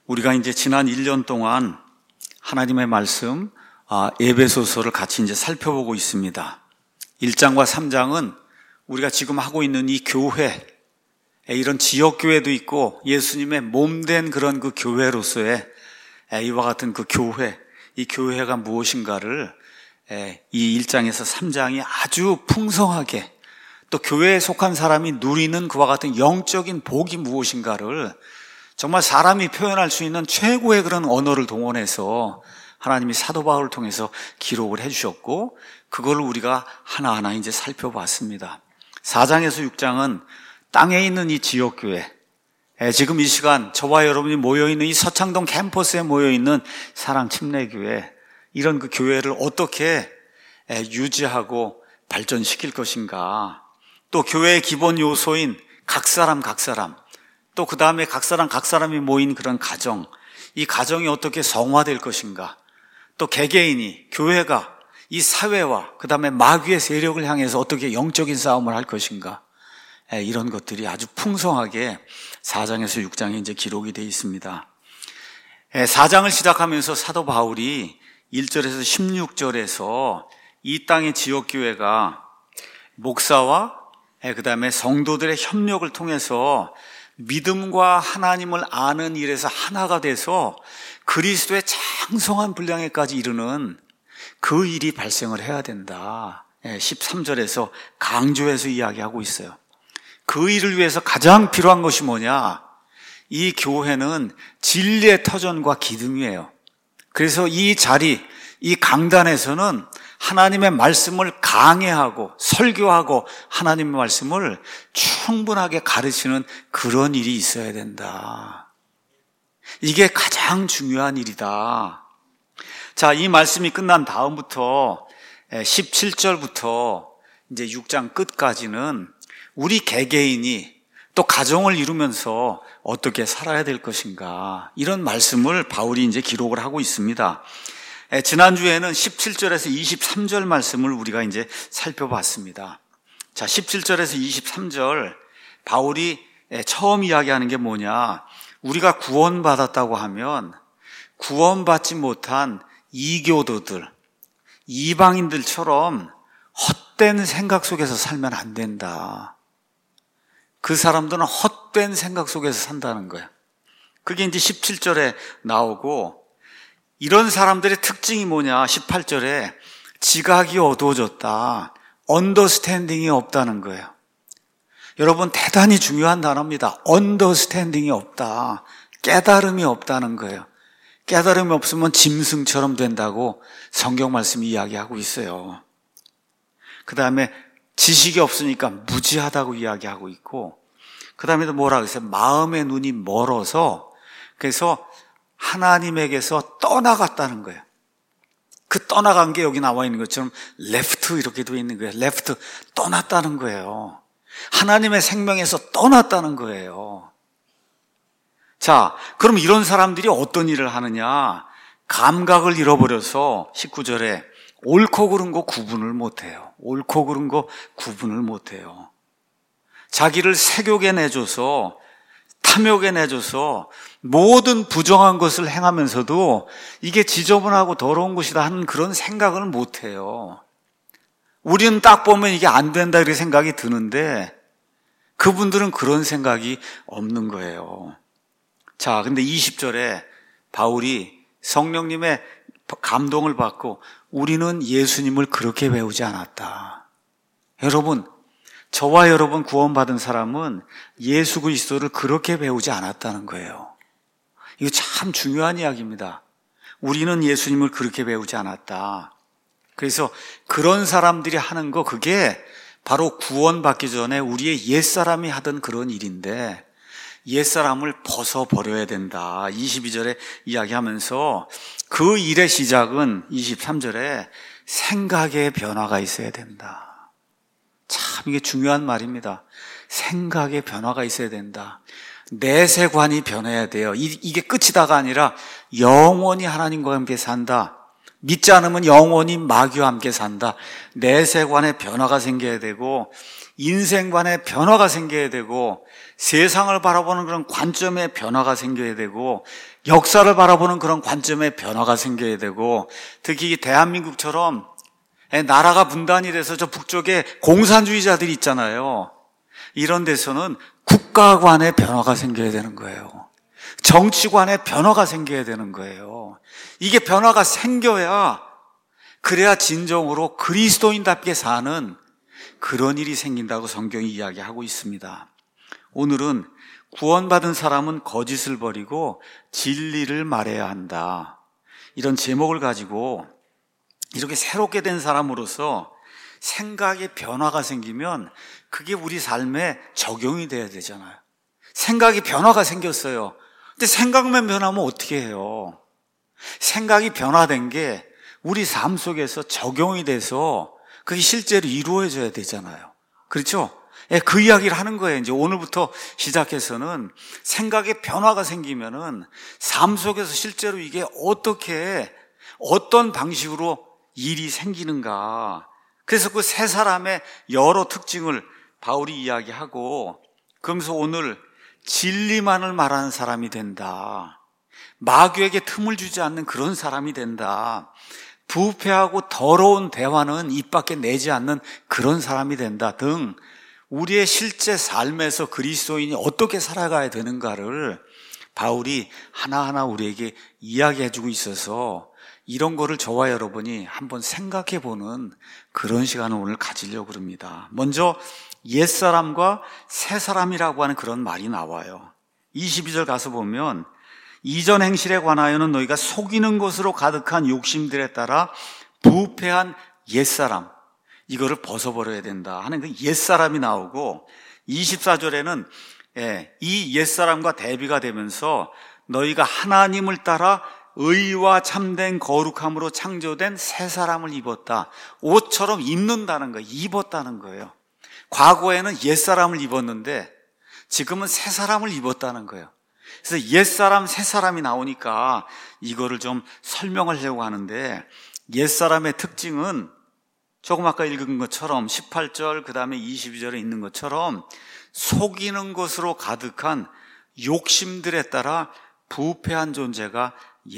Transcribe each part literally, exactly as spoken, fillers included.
우리가 이제 지난 일 년 동안 하나님의 말씀 에베소서를 같이 이제 살펴보고 있습니다. 일 장과 삼 장은 우리가 지금 하고 있는 이 교회, 이런 지역교회도 있고 예수님의 몸된 그런 그 교회로서의 이와 같은 그 교회, 이 교회가 무엇인가를 이 일 장에서 삼 장이 아주 풍성하게, 또 교회에 속한 사람이 누리는 그와 같은 영적인 복이 무엇인가를 정말 사람이 표현할 수 있는 최고의 그런 언어를 동원해서 하나님이 사도 바울을 통해서 기록을 해주셨고, 그걸 우리가 하나하나 이제 살펴봤습니다. 사 장에서 육 장은 땅에 있는 이 지역교회, 지금 이 시간 저와 여러분이 모여있는 이 서창동 캠퍼스에 모여있는 사랑침례교회, 이런 그 교회를 어떻게 유지하고 발전시킬 것인가, 또 교회의 기본 요소인 각 사람 각 사람, 또 그 다음에 각 사람 각 사람이 모인 그런 가정, 이 가정이 어떻게 성화될 것인가, 또 개개인이, 교회가 이 사회와 그 다음에 마귀의 세력을 향해서 어떻게 영적인 싸움을 할 것인가, 이런 것들이 아주 풍성하게 사 장에서 육 장에 이제 기록이 되어 있습니다. 사 장을 시작하면서 사도 바울이 일 절에서 십육 절에서 이 땅의 지역교회가 목사와 그 다음에 성도들의 협력을 통해서 믿음과 하나님을 아는 일에서 하나가 돼서 그리스도의 장성한 분량에까지 이르는 그 일이 발생을 해야 된다. 십삼 절에서 강조해서 이야기하고 있어요. 그 일을 위해서 가장 필요한 것이 뭐냐? 이 교회는 진리의 터전과 기둥이에요. 그래서 이 자리, 이 강단에서는 하나님의 말씀을 강해하고 설교하고 하나님의 말씀을 충분하게 가르치는 그런 일이 있어야 된다. 이게 가장 중요한 일이다. 자, 이 말씀이 끝난 다음부터 십칠 절부터 이제 육 장 끝까지는 우리 개개인이 또 가정을 이루면서 어떻게 살아야 될 것인가, 이런 말씀을 바울이 이제 기록을 하고 있습니다. 지난주에는 십칠 절에서 이십삼 절 말씀을 우리가 이제 살펴봤습니다. 자, 십칠 절에서 이십삼 절 바울이 처음 이야기하는 게 뭐냐? 우리가 구원받았다고 하면 구원받지 못한 이교도들, 이방인들처럼 헛된 생각 속에서 살면 안 된다. 그 사람들은 헛된 생각 속에서 산다는 거야. 그게 이제 십칠 절에 나오고, 이런 사람들의 특징이 뭐냐? 십팔 절에 지각이 어두워졌다, 언더스탠딩이 없다는 거예요. 여러분, 대단히 중요한 단어입니다. 언더스탠딩이 없다, 깨달음이 없다는 거예요. 깨달음이 없으면 짐승처럼 된다고 성경 말씀이 이야기하고 있어요. 그 다음에 지식이 없으니까 무지하다고 이야기하고 있고, 그 다음에도 뭐라 그랬어요? 마음의 눈이 멀어서, 그래서 하나님에게서 떠나갔다는 거예요. 그 떠나간 게 여기 나와 있는 것처럼 레프트 이렇게 되어 있는 거예요. 레프트, 떠났다는 거예요. 하나님의 생명에서 떠났다는 거예요. 자, 그럼 이런 사람들이 어떤 일을 하느냐? 감각을 잃어버려서 십구 절에 옳고 그른 거 구분을 못해요. 옳고 그른 거 구분을 못해요. 자기를 색욕에 내줘서, 탐욕에 내줘서 모든 부정한 것을 행하면서도 이게 지저분하고 더러운 것이다 하는 그런 생각을 못해요. 우리는 딱 보면 이게 안 된다 이렇게 생각이 드는데 그분들은 그런 생각이 없는 거예요. 자, 근데 이십 절에 바울이 성령님의 감동을 받고 우리는 예수님을 그렇게 배우지 않았다. 여러분, 저와 여러분 구원받은 사람은 예수 그리스도를 그렇게 배우지 않았다는 거예요. 이거 참 중요한 이야기입니다. 우리는 예수님을 그렇게 배우지 않았다. 그래서 그런 사람들이 하는 거, 그게 바로 구원받기 전에 우리의 옛사람이 하던 그런 일인데 옛사람을 벗어버려야 된다. 이십이 절에 이야기하면서 그 일의 시작은 이십삼 절에 생각의 변화가 있어야 된다. 참 이게 중요한 말입니다. 생각의 변화가 있어야 된다. 내세관이 변해야 돼요. 이, 이게 끝이다가 아니라 영원히 하나님과 함께 산다, 믿지 않으면 영원히 마귀와 함께 산다. 내 세관에 변화가 생겨야 되고 인생관에 변화가 생겨야 되고 세상을 바라보는 그런 관점에 변화가 생겨야 되고 역사를 바라보는 그런 관점에 변화가 생겨야 되고 특히 대한민국처럼 나라가 분단이 돼서 저 북쪽에 공산주의자들이 있잖아요. 이런 데서는 국가관에 변화가 생겨야 되는 거예요. 정치관에 변화가 생겨야 되는 거예요. 이게 변화가 생겨야 그래야 진정으로 그리스도인답게 사는 그런 일이 생긴다고 성경이 이야기하고 있습니다. 오늘은 구원받은 사람은 거짓을 버리고 진리를 말해야 한다. 이런 제목을 가지고 이렇게 새롭게 된 사람으로서 생각의 변화가 생기면 그게 우리 삶에 적용이 돼야 되잖아요. 생각이 변화가 생겼어요. 근데 생각만 변하면 어떻게 해요? 생각이 변화된 게 우리 삶 속에서 적용이 돼서 그게 실제로 이루어져야 되잖아요. 그렇죠? 예, 그 이야기를 하는 거예요. 이제 오늘부터 시작해서는 생각의 변화가 생기면은 삶 속에서 실제로 이게 어떻게, 어떤 방식으로 일이 생기는가. 그래서 그 세 사람의 여러 특징을 바울이 이야기하고, 그러면서 오늘 진리만을 말하는 사람이 된다. 마귀에게 틈을 주지 않는 그런 사람이 된다. 부패하고 더러운 대화는 입 밖에 내지 않는 그런 사람이 된다 등 우리의 실제 삶에서 그리스도인이 어떻게 살아가야 되는가를 바울이 하나하나 우리에게 이야기해주고 있어서 이런 거를 저와 여러분이 한번 생각해보는 그런 시간을 오늘 가지려고 합니다. 먼저 옛사람과 새사람이라고 하는 그런 말이 나와요. 이십이 절 가서 보면 이전 행실에 관하여는 너희가 속이는 것으로 가득한 욕심들에 따라 부패한 옛사람, 이거를 벗어버려야 된다 하는 그 옛사람이 나오고, 이십사 절에는 이 옛사람과 대비가 되면서 너희가 하나님을 따라 의와 참된 거룩함으로 창조된 새 사람을 입었다. 옷처럼 입는다는 거예요. 입었다는 거예요. 과거에는 옛사람을 입었는데 지금은 새 사람을 입었다는 거예요. 그래서 옛사람, 새사람이 나오니까 이거를 좀 설명하려고 하는데, 옛사람의 특징은 조금 아까 읽은 것처럼 십팔 절 그 다음에 이십이 절에 있는 것처럼 속이는 것으로 가득한 욕심들에 따라 부패한 존재가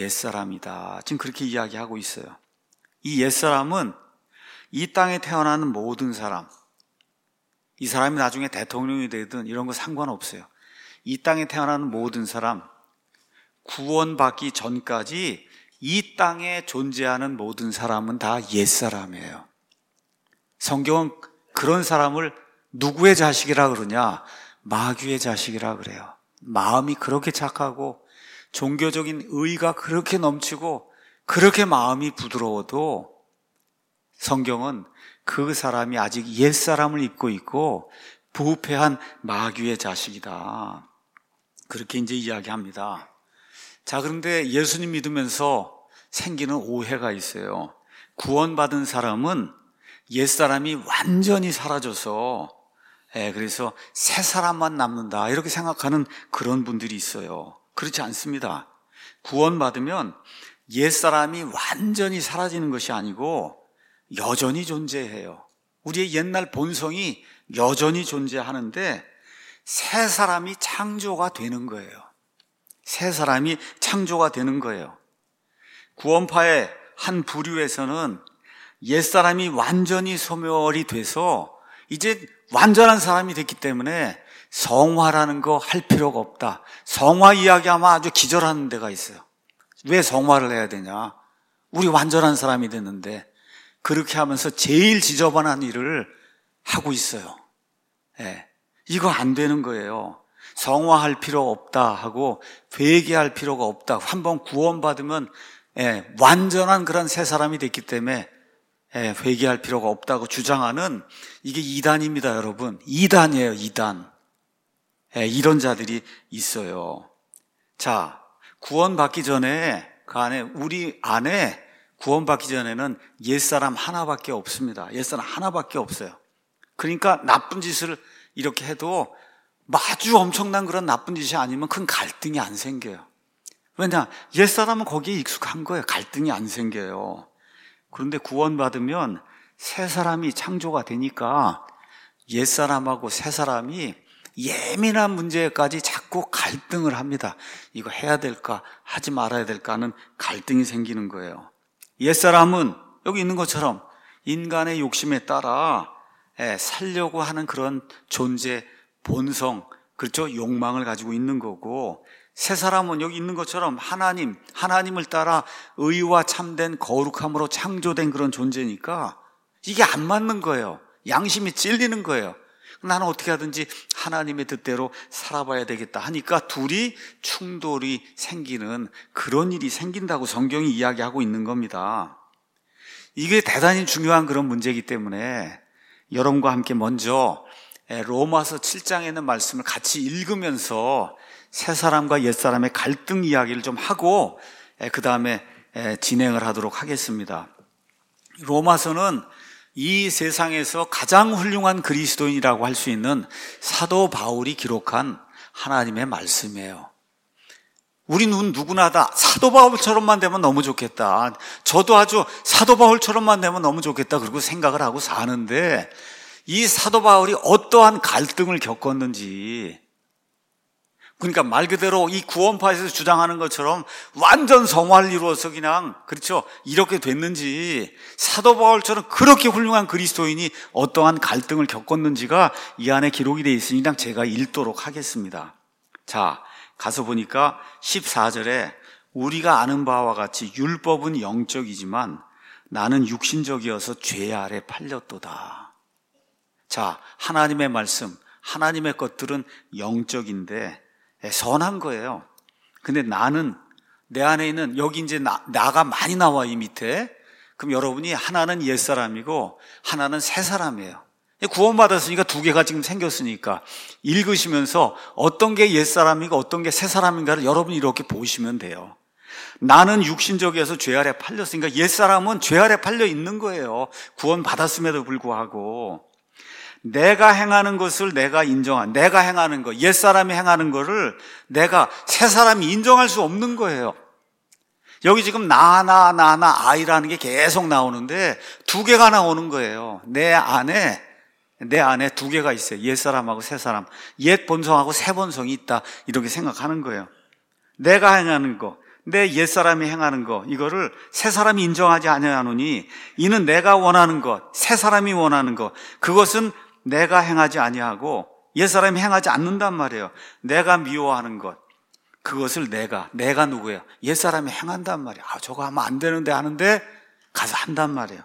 옛사람이다. 지금 그렇게 이야기하고 있어요. 이 옛사람은 이 땅에 태어나는 모든 사람, 이 사람이 나중에 대통령이 되든 이런 거 상관없어요. 이 땅에 태어나는 모든 사람, 구원받기 전까지 이 땅에 존재하는 모든 사람은 다 옛사람이에요. 성경은 그런 사람을 누구의 자식이라 그러냐? 마귀의 자식이라 그래요. 마음이 그렇게 착하고 종교적인 의가 그렇게 넘치고 그렇게 마음이 부드러워도 성경은 그 사람이 아직 옛사람을 입고 있고 부패한 마귀의 자식이다. 그렇게 이제 이야기합니다. 자, 그런데 예수님 믿으면서 생기는 오해가 있어요. 구원받은 사람은 옛사람이 완전히 사라져서 예, 그래서 새 사람만 남는다 이렇게 생각하는 그런 분들이 있어요. 그렇지 않습니다. 구원받으면 옛사람이 완전히 사라지는 것이 아니고 여전히 존재해요. 우리의 옛날 본성이 여전히 존재하는데 새 사람이 창조가 되는 거예요. 새 사람이 창조가 되는 거예요. 구원파의 한 부류에서는 옛사람이 완전히 소멸이 돼서 이제 완전한 사람이 됐기 때문에 성화라는 거 할 필요가 없다. 성화 이야기하면 아주 기절하는 데가 있어요. 왜 성화를 해야 되냐? 우리 완전한 사람이 됐는데 그렇게 하면서 제일 지저분한 일을 하고 있어요. 예, 이거 안 되는 거예요. 성화할 필요 없다 하고 회개할 필요가 없다. 한번 구원받으면 예, 완전한 그런 새 사람이 됐기 때문에 예, 회개할 필요가 없다고 주장하는 이게 이단입니다, 여러분. 이단이에요, 이단. 예, 이런 자들이 있어요. 자, 구원받기 전에 그 안에 우리 안에 구원받기 전에는 옛사람 하나밖에 없습니다. 옛사람 하나밖에 없어요. 그러니까 나쁜 짓을 이렇게 해도 아주 엄청난 그런 나쁜 짓이 아니면 큰 갈등이 안 생겨요. 왜냐? 옛사람은 거기에 익숙한 거예요. 갈등이 안 생겨요. 그런데 구원받으면 새 사람이 창조가 되니까 옛사람하고 새 사람이 예민한 문제까지 자꾸 갈등을 합니다. 이거 해야 될까 하지 말아야 될까 하는 갈등이 생기는 거예요. 옛사람은 여기 있는 것처럼 인간의 욕심에 따라 살려고 하는 그런 존재, 본성, 그렇죠? 욕망을 가지고 있는 거고, 새 사람은 여기 있는 것처럼 하나님, 하나님을 따라 의와 참된 거룩함으로 창조된 그런 존재니까 이게 안 맞는 거예요. 양심이 찔리는 거예요. 나는 어떻게 하든지 하나님의 뜻대로 살아봐야 되겠다 하니까 둘이 충돌이 생기는 그런 일이 생긴다고 성경이 이야기하고 있는 겁니다. 이게 대단히 중요한 그런 문제이기 때문에 여러분과 함께 먼저 로마서 칠 장에 있는 말씀을 같이 읽으면서 새 사람과 옛 사람의 갈등 이야기를 좀 하고 그 다음에 진행을 하도록 하겠습니다. 로마서는 이 세상에서 가장 훌륭한 그리스도인이라고 할 수 있는 사도 바울이 기록한 하나님의 말씀이에요. 우리는 누구나 다 사도 바울처럼만 되면 너무 좋겠다. 저도 아주 사도 바울처럼만 되면 너무 좋겠다. 그리고 생각을 하고 사는데 이 사도 바울이 어떠한 갈등을 겪었는지, 그러니까 말 그대로 이 구원파에서 주장하는 것처럼 완전 성화를 이루어서 그냥 그렇죠 이렇게 됐는지, 사도 바울처럼 그렇게 훌륭한 그리스도인이 어떠한 갈등을 겪었는지가 이 안에 기록이 되어 있으니 그냥 제가 읽도록 하겠습니다. 자, 가서 보니까 십사 절에 우리가 아는 바와 같이 율법은 영적이지만 나는 육신적이어서 죄 아래 팔렸도다. 자, 하나님의 말씀, 하나님의 것들은 영적인데 선한 거예요. 근데 나는, 내 안에 있는, 여기 이제 나, 나가 많이 나와, 이 밑에. 그럼 여러분이 하나는 옛사람이고 하나는 새사람이에요. 구원받았으니까 두 개가 지금 생겼으니까 읽으시면서 어떤 게 옛사람이고 어떤 게 새사람인가를 여러분이 이렇게 보시면 돼요. 나는 육신적이어서 죄 아래 팔렸으니까 옛사람은 죄 아래 팔려 있는 거예요. 구원받았음에도 불구하고. 내가 행하는 것을 내가 인정한, 내가 행하는 것, 옛사람이 행하는 거를 내가, 새사람이 인정할 수 없는 거예요. 여기 지금 나, 나, 나, 나, 아이라는 게 계속 나오는데 두 개가 나오는 거예요. 내 안에, 내 안에 두 개가 있어요. 옛사람하고 새사람. 옛 본성하고 새 본성이 있다. 이렇게 생각하는 거예요. 내가 행하는 거, 내 옛사람이 행하는 거, 이거를 새사람이 인정하지 아니하노니 이는 내가 원하는 것, 새사람이 원하는 것, 그것은 내가 행하지 아니하고 옛사람이 행하지 않는단 말이에요. 내가 미워하는 것, 그것을 내가, 내가 누구예요? 옛사람이 행한단 말이에요. 아, 저거 하면 안 되는데 하는데 가서 한단 말이에요.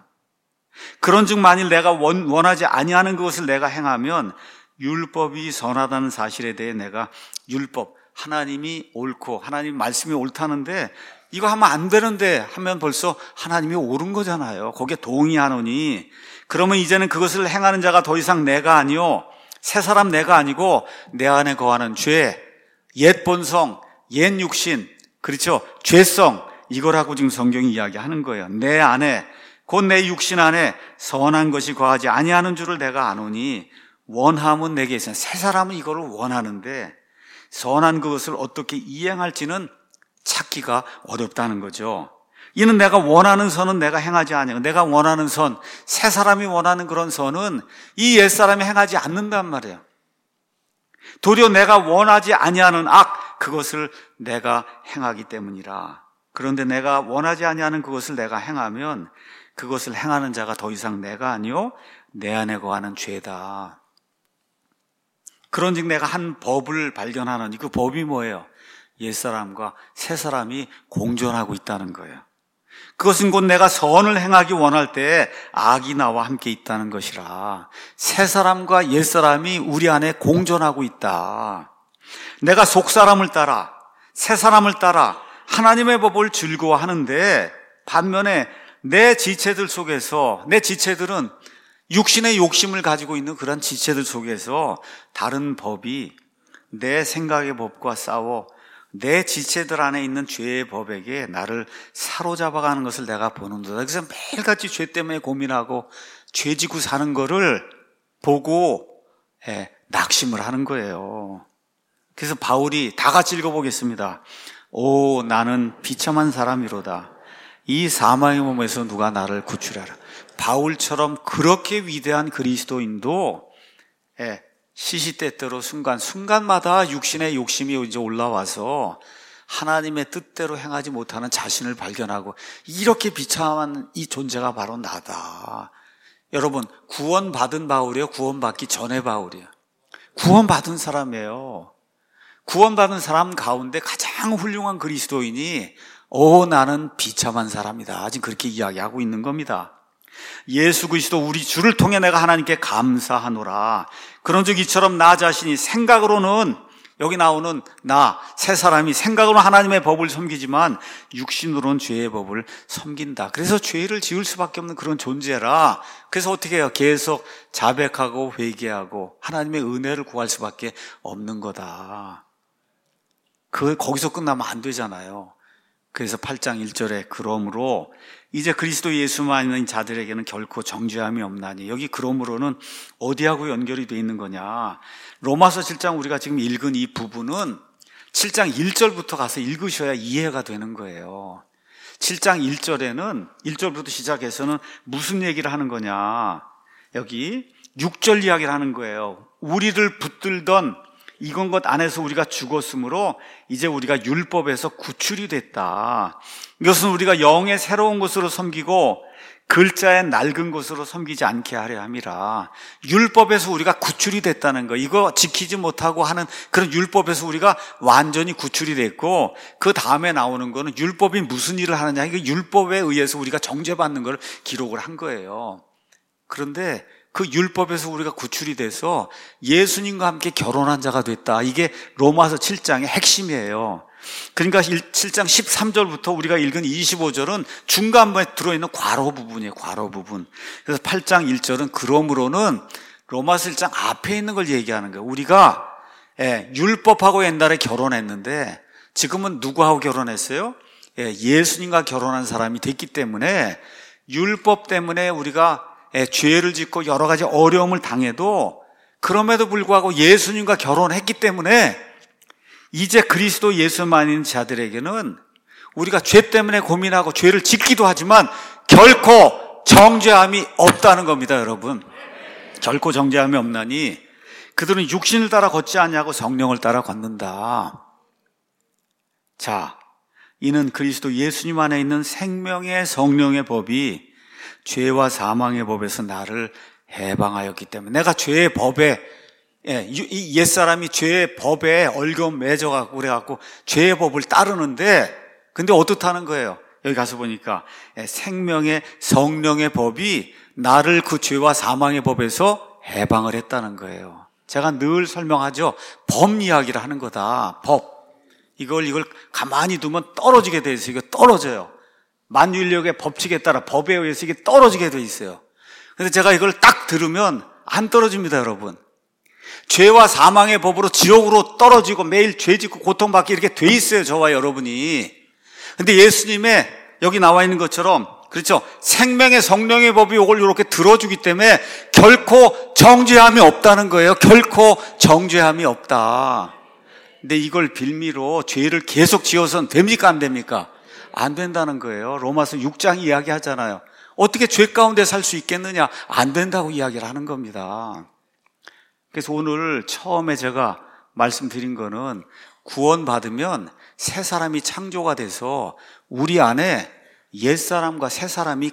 그런즉 만일 내가 원, 원하지 아니하는 그것을 내가 행하면 율법이 선하다는 사실에 대해 내가 율법, 하나님이 옳고 하나님 말씀이 옳다는데 이거 하면 안 되는데 하면 벌써 하나님이 옳은 거잖아요. 거기에 동의하노니 그러면 이제는 그것을 행하는 자가 더 이상 내가 아니요 새 사람 내가 아니고 내 안에 거하는 죄, 옛 본성, 옛 육신, 그렇죠? 죄성, 이거라고 지금 성경이 이야기하는 거예요. 내 안에, 곧 내 육신 안에 선한 것이 거하지 아니하는 줄을 내가 아노니 원함은 내게 있어요. 새 사람은 이거를 원하는데 선한 그것을 어떻게 이행할지는 찾기가 어렵다는 거죠. 이는 내가 원하는 선은 내가 행하지 아니하고 내가 원하는 선, 새 사람이 원하는 그런 선은 이 옛사람이 행하지 않는단 말이에요. 도리어 내가 원하지 아니하는 악, 그것을 내가 행하기 때문이라. 그런데 내가 원하지 아니하는 그것을 내가 행하면 그것을 행하는 자가 더 이상 내가 아니요 내 안에 거하는 죄다. 그런즉 내가 한 법을 발견하노니 그 법이 뭐예요? 옛사람과 새사람이 공존하고 있다는 거예요. 그것은 곧 내가 선을 행하기 원할 때 악이 나와 함께 있다는 것이라. 새사람과 옛사람이 우리 안에 공존하고 있다. 내가 속사람을 따라 새사람을 따라 하나님의 법을 즐거워하는데 반면에 내 지체들 속에서, 내 지체들은 육신의 욕심을 가지고 있는 그런 지체들 속에서 다른 법이 내 생각의 법과 싸워 내 지체들 안에 있는 죄의 법에게 나를 사로잡아가는 것을 내가 보는도다. 그래서 매일같이 죄 때문에 고민하고 죄 지고 사는 거를 보고 예, 낙심을 하는 거예요. 그래서 바울이 다 같이 읽어보겠습니다. 오, 나는 비참한 사람이로다. 이 사망의 몸에서 누가 나를 구출하라. 바울처럼 그렇게 위대한 그리스도인도 예, 시시때때로 순간 순간마다 육신의 욕심이 이제 올라와서 하나님의 뜻대로 행하지 못하는 자신을 발견하고 이렇게 비참한 이 존재가 바로 나다. 여러분, 구원받은 바울이에요? 구원받기 전에 바울이에요? 구원받은 사람이에요. 구원받은 사람 가운데 가장 훌륭한 그리스도인이 오, 나는 비참한 사람이다. 지금 그렇게 이야기하고 있는 겁니다. 예수 그리스도 우리 주를 통해 내가 하나님께 감사하노라. 그런즉 이처럼 나 자신이 생각으로는, 여기 나오는 나, 새 사람이 생각으로 하나님의 법을 섬기지만 육신으로는 죄의 법을 섬긴다. 그래서 죄를 지을 수밖에 없는 그런 존재라. 그래서 어떻게 해요? 계속 자백하고 회개하고 하나님의 은혜를 구할 수밖에 없는 거다. 그 거기서 끝나면 안 되잖아요. 그래서 팔 장 일 절에 그러므로 이제 그리스도 예수만 있는 자들에게는 결코 정죄함이 없나니, 여기 그러므로는 어디하고 연결이 돼 있는 거냐? 로마서 칠 장 우리가 지금 읽은 이 부분은 칠 장 일 절부터 가서 읽으셔야 이해가 되는 거예요. 칠 장 일 절에는 일 절부터 시작해서는 무슨 얘기를 하는 거냐? 여기 육 절 이야기를 하는 거예요. 우리를 붙들던 이건 것 안에서 우리가 죽었으므로 이제 우리가 율법에서 구출이 됐다. 이것은 우리가 영의 새로운 것으로 섬기고 글자의 낡은 것으로 섬기지 않게 하려 함이라. 율법에서 우리가 구출이 됐다는 거, 이거 지키지 못하고 하는 그런 율법에서 우리가 완전히 구출이 됐고, 그 다음에 나오는 거는 율법이 무슨 일을 하느냐, 이거 율법에 의해서 우리가 정죄받는 걸 기록을 한 거예요. 그런데 그 율법에서 우리가 구출이 돼서 예수님과 함께 결혼한 자가 됐다. 이게 로마서 칠 장의 핵심이에요. 그러니까 칠 장 십삼 절부터 우리가 읽은 이십오 절은 중간부에 들어있는 괄호 부분이에요. 괄호 부분. 그래서 팔 장 일 절은 그러므로는 로마서 일 장 앞에 있는 걸 얘기하는 거예요. 우리가 예, 율법하고 옛날에 결혼했는데 지금은 누구하고 결혼했어요? 예, 예수님과 결혼한 사람이 됐기 때문에 율법 때문에 우리가 예, 죄를 짓고 여러 가지 어려움을 당해도 그럼에도 불구하고 예수님과 결혼했기 때문에 이제 그리스도 예수만 있는 자들에게는 우리가 죄 때문에 고민하고 죄를 짓기도 하지만 결코 정죄함이 없다는 겁니다, 여러분. 결코 정죄함이 없나니 그들은 육신을 따라 걷지 않냐고 성령을 따라 걷는다. 자, 이는 그리스도 예수님 안에 있는 생명의 성령의 법이 죄와 사망의 법에서 나를 해방하였기 때문에, 내가 죄의 법에, 예, 이 옛사람이 죄의 법에 얼금 맺어갖고 그래갖고 죄의 법을 따르는데, 근데 어떻다는 거예요? 여기 가서 보니까 예, 생명의 성령의 법이 나를 그 죄와 사망의 법에서 해방을 했다는 거예요. 제가 늘 설명하죠. 법 이야기를 하는 거다. 법. 이걸 이걸 가만히 두면 떨어지게 돼 있어요. 이거 떨어져요. 만유인력의 법칙에 따라 법에 의해서 이게 떨어지게 돼 있어요. 그래서 제가 이걸 딱 들으면 안 떨어집니다, 여러분. 죄와 사망의 법으로 지옥으로 떨어지고 매일 죄 짓고 고통받게 이렇게 돼 있어요, 저와 여러분이. 근데 예수님의 여기 나와 있는 것처럼, 그렇죠, 생명의 성령의 법이 이걸 이렇게 들어주기 때문에 결코 정죄함이 없다는 거예요. 결코 정죄함이 없다. 근데 이걸 빌미로 죄를 계속 지어서는 됩니까, 안 됩니까? 안 된다는 거예요. 로마서 육 장 이야기하잖아요. 어떻게 죄 가운데 살 수 있겠느냐? 안 된다고 이야기를 하는 겁니다. 그래서 오늘 처음에 제가 말씀드린 거는 구원받으면 새 사람이 창조가 돼서 우리 안에 옛사람과 새 사람이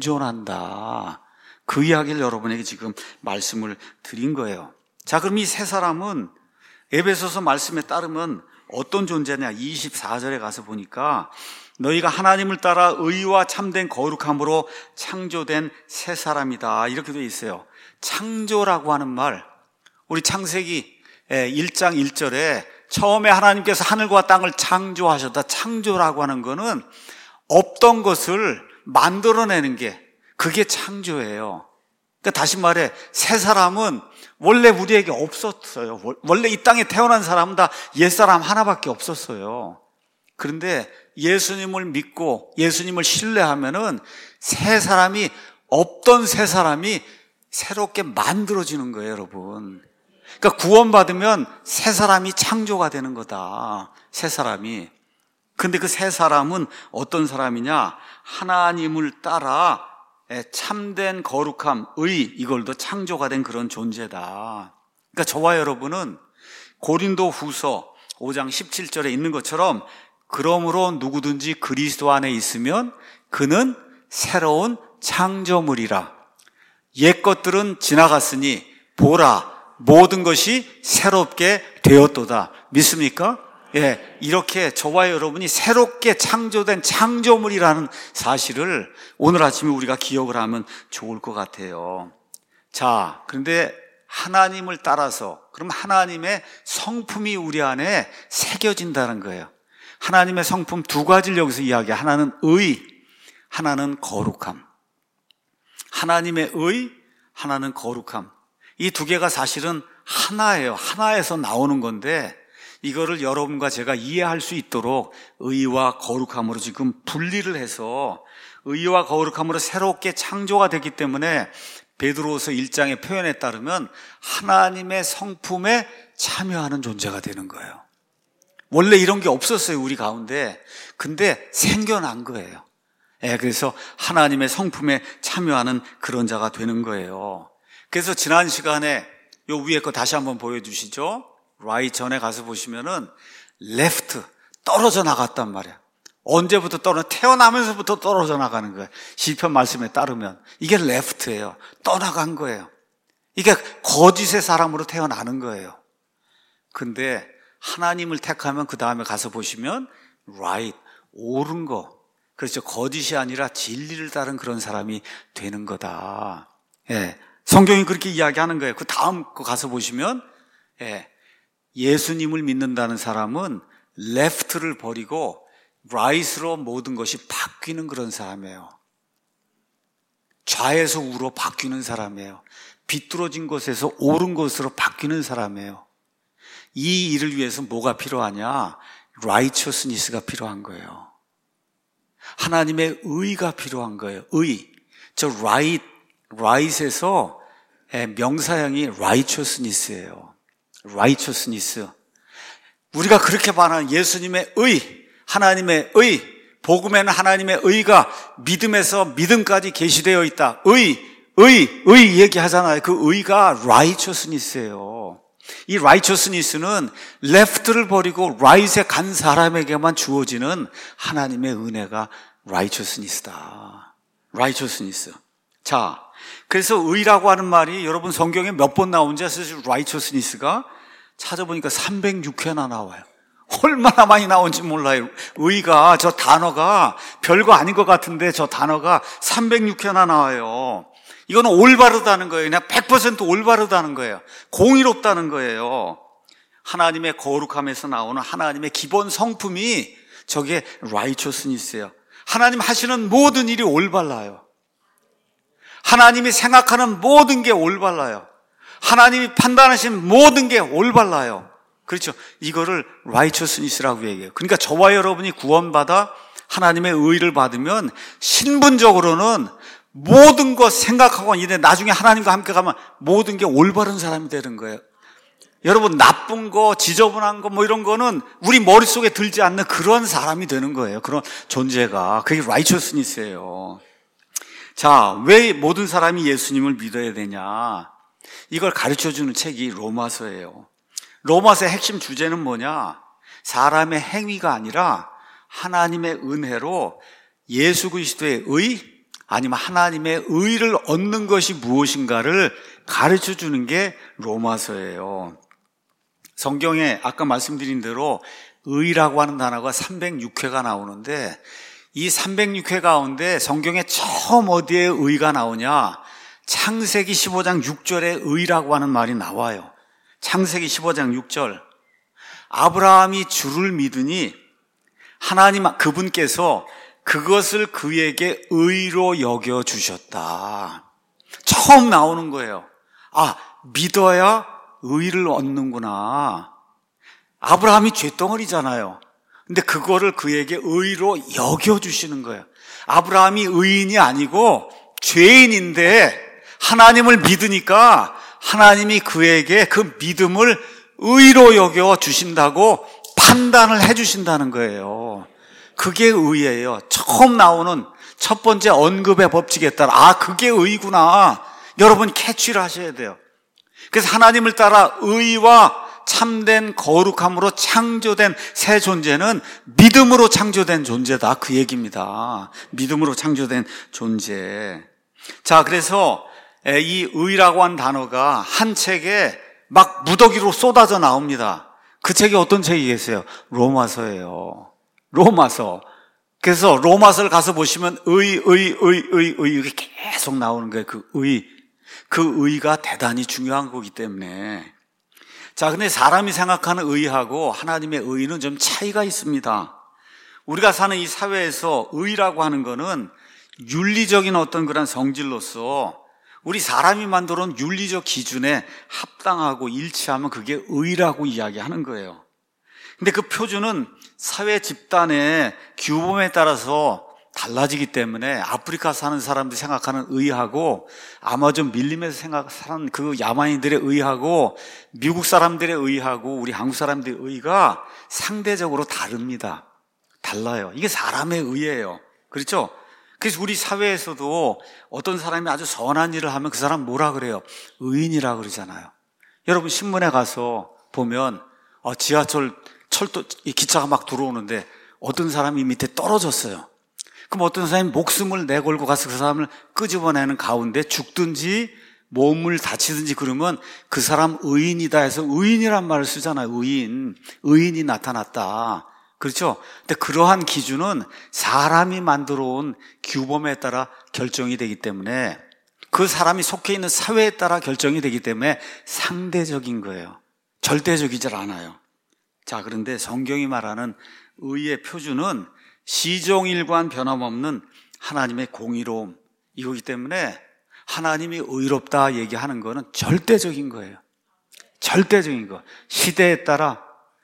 공존한다. 그 이야기를 여러분에게 지금 말씀을 드린 거예요. 자, 그럼 이 새 사람은 에베소서 말씀에 따르면 어떤 존재냐? 이십사 절에 가서 보니까 너희가 하나님을 따라 의와 참된 거룩함으로 창조된 새 사람이다. 이렇게 되어 있어요. 창조라고 하는 말, 우리 창세기 일 장 일 절에 처음에 하나님께서 하늘과 땅을 창조하셨다. 창조라고 하는 거는 없던 것을 만들어내는 게, 그게 창조예요. 그러니까 다시 말해, 새 사람은 원래 우리에게 없었어요. 원래 이 땅에 태어난 사람은 다 옛사람 하나밖에 없었어요. 그런데 예수님을 믿고 예수님을 신뢰하면은 새 사람이, 없던 새 사람이 새롭게 만들어지는 거예요, 여러분. 그러니까 구원받으면 새 사람이 창조가 되는 거다. 새 사람이. 근데 그 세 사람은 어떤 사람이냐? 하나님을 따라 참된 거룩함, 의, 이걸도 창조가 된 그런 존재다. 그러니까 저와 여러분은 고린도 후서 오 장 십칠 절에 있는 것처럼 그러므로 누구든지 그리스도 안에 있으면 그는 새로운 창조물이라. 옛 것들은 지나갔으니 보라, 모든 것이 새롭게 되었도다. 믿습니까? 예, 이렇게 저와 여러분이 새롭게 창조된 창조물이라는 사실을 오늘 아침에 우리가 기억을 하면 좋을 것 같아요. 자, 그런데 하나님을 따라서, 그럼 하나님의 성품이 우리 안에 새겨진다는 거예요. 하나님의 성품 두 가지를 여기서 이야기해요. 하나는 의, 하나는 거룩함. 하나님의 의, 하나는 거룩함. 이 두 개가 사실은 하나예요. 하나에서 나오는 건데 이거를 여러분과 제가 이해할 수 있도록 의와 거룩함으로 지금 분리를 해서 의와 거룩함으로 새롭게 창조가 됐기 때문에 베드로후서 일 장의 표현에 따르면 하나님의 성품에 참여하는 존재가 되는 거예요. 원래 이런 게 없었어요, 우리 가운데. 근데 생겨난 거예요. 예, 그래서 하나님의 성품에 참여하는 그런 자가 되는 거예요. 그래서 지난 시간에 요 위에 거 다시 한번 보여주시죠. right 전에 가서 보시면은 left, 떨어져 나갔단 말이야. 언제부터 떨어져? 태어나면서부터 떨어져 나가는 거예요. 시편 말씀에 따르면 이게 left예요. 떠나간 거예요. 이게 거짓의 사람으로 태어나는 거예요. 근데 하나님을 택하면 그 다음에 가서 보시면 right, 옳은 거. 그렇죠. 거짓이 아니라 진리를 따른 그런 사람이 되는 거다. 예. 성경이 그렇게 이야기하는 거예요. 그 다음 거 가서 보시면, 예. 예수님을 믿는다는 사람은 left를 버리고 right으로 모든 것이 바뀌는 그런 사람이에요. 좌에서 우로 바뀌는 사람이에요. 비뚤어진 곳에서 옳은 곳으로 바뀌는 사람이에요. 이 일을 위해서 뭐가 필요하냐? righteousness가 필요한 거예요. 하나님의 의가 필요한 거예요. 의. 저 right, right에서 명사형이 righteousness예요. righteousness. 우리가 그렇게 말하는 예수님의 의, 하나님의 의, 복음에는 하나님의 의가 믿음에서 믿음까지 계시되어 있다. 의, 의, 의 얘기하잖아요. 그 의가 righteousness예요. 이 righteousness는 left를 버리고 right에 간 사람에게만 주어지는 하나님의 은혜가 righteousness다. righteousness. 자, 그래서 의라고 하는 말이 여러분 성경에 몇 번 나온지 아세요? righteousness가 찾아보니까 삼백육 회나 나와요. 얼마나 많이 나온지 몰라요. 의가, 저 단어가 별거 아닌 것 같은데 저 단어가 삼백육 회나 나와요. 이거는 올바르다는 거예요. 그냥 백 퍼센트 올바르다는 거예요. 공의롭다는 거예요. 하나님의 거룩함에서 나오는 하나님의 기본 성품이 저게 righteousness예요. 하나님 하시는 모든 일이 올바라요. 하나님이 생각하는 모든 게 올바라요. 하나님이 판단하신 모든 게 올바라요. 그렇죠. 이거를 righteousness라고 얘기해요. 그러니까 저와 여러분이 구원받아 하나님의 의를 받으면 신분적으로는 모든 것 생각하고 이제 나중에 하나님과 함께 가면 모든 게 올바른 사람이 되는 거예요. 여러분 나쁜 거, 지저분한 거 뭐 이런 거는 우리 머릿속에 들지 않는 그런 사람이 되는 거예요. 그런 존재가. 그게 righteousness예요. 자, 왜 모든 사람이 예수님을 믿어야 되냐? 이걸 가르쳐주는 책이 로마서예요. 로마서의 핵심 주제는 뭐냐? 사람의 행위가 아니라 하나님의 은혜로 예수 그리스도의 의, 아니면 하나님의 의를 얻는 것이 무엇인가를 가르쳐주는 게 로마서예요. 성경에 아까 말씀드린 대로 의라고 하는 단어가 삼백육 회가 나오는데 이 삼백육 회 가운데 성경에 처음 어디에 의가 나오냐? 창세기 십오 장 육 절에 의라고 하는 말이 나와요. 창세기 십오 장 육 절. 아브라함이 주를 믿으니 하나님 그분께서 그것을 그에게 의로 여겨주셨다. 처음 나오는 거예요. 아, 믿어야 의를 얻는구나. 아브라함이 쇳덩어리잖아요. 근데 그거를 그에게 의로 여겨주시는 거예요. 아브라함이 의인이 아니고 죄인인데 하나님을 믿으니까 하나님이 그에게 그 믿음을 의로 여겨주신다고 판단을 해주신다는 거예요. 그게 의예요. 처음 나오는 첫 번째 언급의 법칙에 따라 아 그게 의구나. 여러분 캐치를 하셔야 돼요. 그래서 하나님을 따라 의와 참된 거룩함으로 창조된 새 존재는 믿음으로 창조된 존재다. 그 얘기입니다. 믿음으로 창조된 존재. 자, 그래서 이 의라고 한 단어가 한 책에 막 무더기로 쏟아져 나옵니다. 그 책이 어떤 책이겠어요? 로마서예요. 로마서. 그래서 로마서를 가서 보시면 의, 의, 의, 의, 의 이게 계속 나오는 거예요. 그 의. 그 의가 대단히 중요한 거기 때문에. 자, 근데 사람이 생각하는 의하고 하나님의 의는 좀 차이가 있습니다. 우리가 사는 이 사회에서 의라고 하는 거는 윤리적인 어떤 그런 성질로서 우리 사람이 만들어 놓은 윤리적 기준에 합당하고 일치하면 그게 의라고 이야기하는 거예요. 근데 그 표준은 사회 집단의 규범에 따라서 달라지기 때문에 아프리카 사는 사람들이 생각하는 의하고 아마존 밀림에서 생각하는 그 야만인들의 의하고 미국 사람들의 의하고 우리 한국 사람들의 의가 상대적으로 다릅니다. 달라요. 이게 사람의 의예요. 그렇죠? 그래서 우리 사회에서도 어떤 사람이 아주 선한 일을 하면 그 사람 뭐라 그래요? 의인이라 그러잖아요. 여러분 신문에 가서 보면 어, 지하철 철도 기차가 막 들어오는데 어떤 사람이 밑에 떨어졌어요. 그럼 어떤 사람이 목숨을 내걸고 가서 그 사람을 끄집어내는 가운데 죽든지 몸을 다치든지 그러면 그 사람 의인이다 해서 의인이란 말을 쓰잖아요. 의인. 의인이 나타났다. 그렇죠? 근데 그러한 기준은 사람이 만들어 온 규범에 따라 결정이 되기 때문에 그 사람이 속해 있는 사회에 따라 결정이 되기 때문에 상대적인 거예요. 절대적이질 않아요. 자, 그런데 성경이 말하는 의의 표준은 시종일관 변함없는 하나님의 공의로움 이거기 때문에 하나님이 의롭다 얘기하는 거는 절대적인 거예요. 절대적인 거. 시대에 따라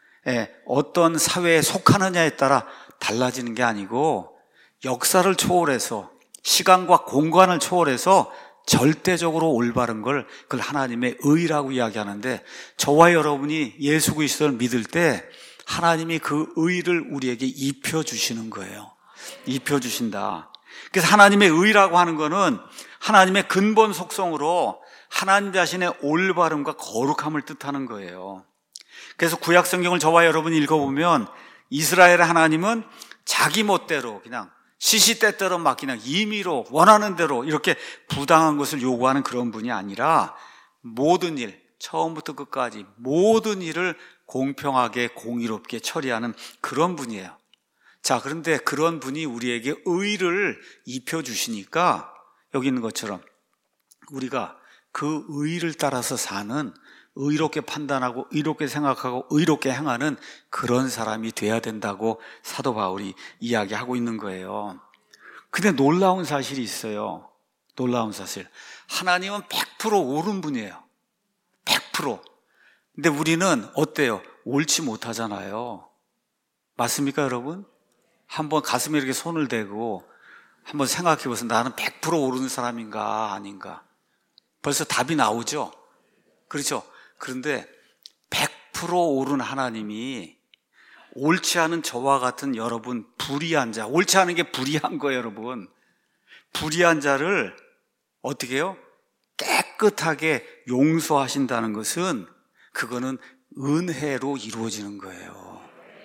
어떤 사회에 속하느냐에 따라 달라지는 게 아니고 역사를 초월해서 시간과 공간을 초월해서 절대적으로 올바른 걸 그걸 하나님의 의라고 이야기하는데 저와 여러분이 예수 그리스도를 믿을 때 하나님이 그 의를 우리에게 입혀주시는 거예요. 입혀주신다. 그래서 하나님의 의라고 하는 거는 하나님의 근본 속성으로 하나님 자신의 올바름과 거룩함을 뜻하는 거예요. 그래서 구약 성경을 저와 여러분이 읽어보면 이스라엘의 하나님은 자기 멋대로 그냥 시시때때로 막 그냥 임의로 원하는 대로 이렇게 부당한 것을 요구하는 그런 분이 아니라 모든 일, 처음부터 끝까지 모든 일을 공평하게 공의롭게 처리하는 그런 분이에요. 자, 그런데 그런 분이 우리에게 의를 입혀주시니까 여기 있는 것처럼 우리가 그 의를 따라서 사는 의롭게 판단하고 의롭게 생각하고 의롭게 행하는 그런 사람이 돼야 된다고 사도 바울이 이야기하고 있는 거예요. 근데 놀라운 사실이 있어요. 놀라운 사실. 하나님은 백 퍼센트 옳은 분이에요. 백 퍼센트. 근데 우리는 어때요? 옳지 못하잖아요. 맞습니까, 여러분? 한번 가슴에 이렇게 손을 대고 한번 생각해 보세요. 나는 백 퍼센트 옳은 사람인가 아닌가? 벌써 답이 나오죠? 그렇죠? 그런데 백 퍼센트 옳은 하나님이 옳지 않은 저와 같은 여러분 불의한 자, 옳지 않은 게 불의한 거예요, 여러분. 불의한 자를 어떻게 해요? 깨끗하게 용서하신다는 것은 그거는 은혜로 이루어지는 거예요.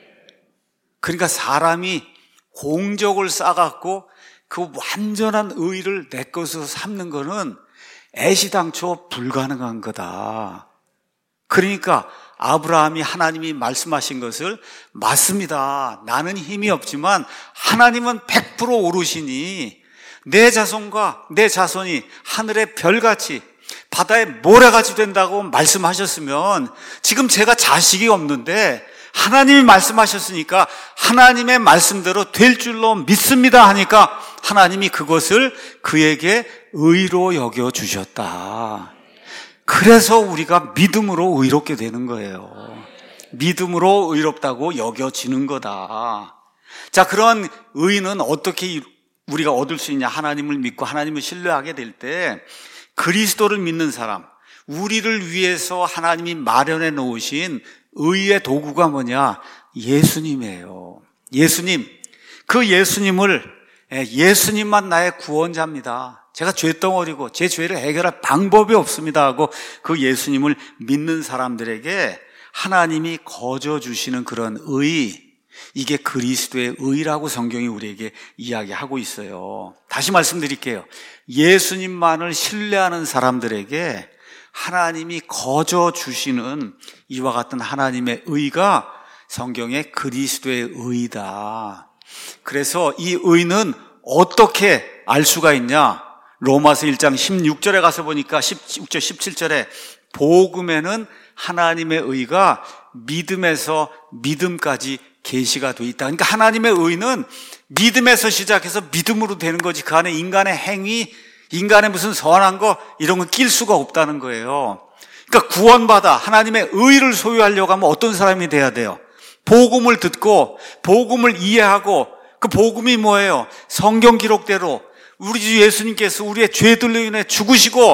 그러니까 사람이 공적을 쌓아갖고 그 완전한 의를 내 것으로 삼는 거는 애시당초 불가능한 거다. 그러니까 아브라함이 하나님이 말씀하신 것을 맞습니다. 나는 힘이 없지만 하나님은 백 퍼센트 오르시니 내 자손과 내 자손이 하늘의 별같이 바다의 모래같이 된다고 말씀하셨으면 지금 제가 자식이 없는데 하나님이 말씀하셨으니까 하나님의 말씀대로 될 줄로 믿습니다 하니까 하나님이 그것을 그에게 의로 여겨주셨다. 그래서 우리가 믿음으로 의롭게 되는 거예요. 믿음으로 의롭다고 여겨지는 거다. 자, 그런 의는 어떻게 우리가 얻을 수 있냐? 하나님을 믿고 하나님을 신뢰하게 될 때 그리스도를 믿는 사람, 우리를 위해서 하나님이 마련해 놓으신 의의 도구가 뭐냐? 예수님이에요. 예수님. 그 예수님을, 예수님만 나의 구원자입니다, 제가 죄덩어리고 제 죄를 해결할 방법이 없습니다 하고 그 예수님을 믿는 사람들에게 하나님이 거저 주시는 그런 의, 이게 그리스도의 의라고 성경이 우리에게 이야기하고 있어요. 다시 말씀드릴게요. 예수님만을 신뢰하는 사람들에게 하나님이 거저 주시는 이와 같은 하나님의 의가 성경의 그리스도의 의다. 그래서 이 의는 어떻게 알 수가 있냐? 로마서 일 장 십육 절에 가서 보니까 십육 절 십칠 절에 복음에는 하나님의 의가 믿음에서 믿음까지 계시가 돼 있다. 그러니까 하나님의 의는 믿음에서 시작해서 믿음으로 되는 거지, 그 안에 인간의 행위, 인간의 무슨 선한 거 이런 거 낄 수가 없다는 거예요. 그러니까 구원받아 하나님의 의를 소유하려고 하면 어떤 사람이 돼야 돼요? 복음을 듣고 복음을 이해하고, 그 복음이 뭐예요? 성경 기록대로 우리 주 예수님께서 우리의 죄들로 인해 죽으시고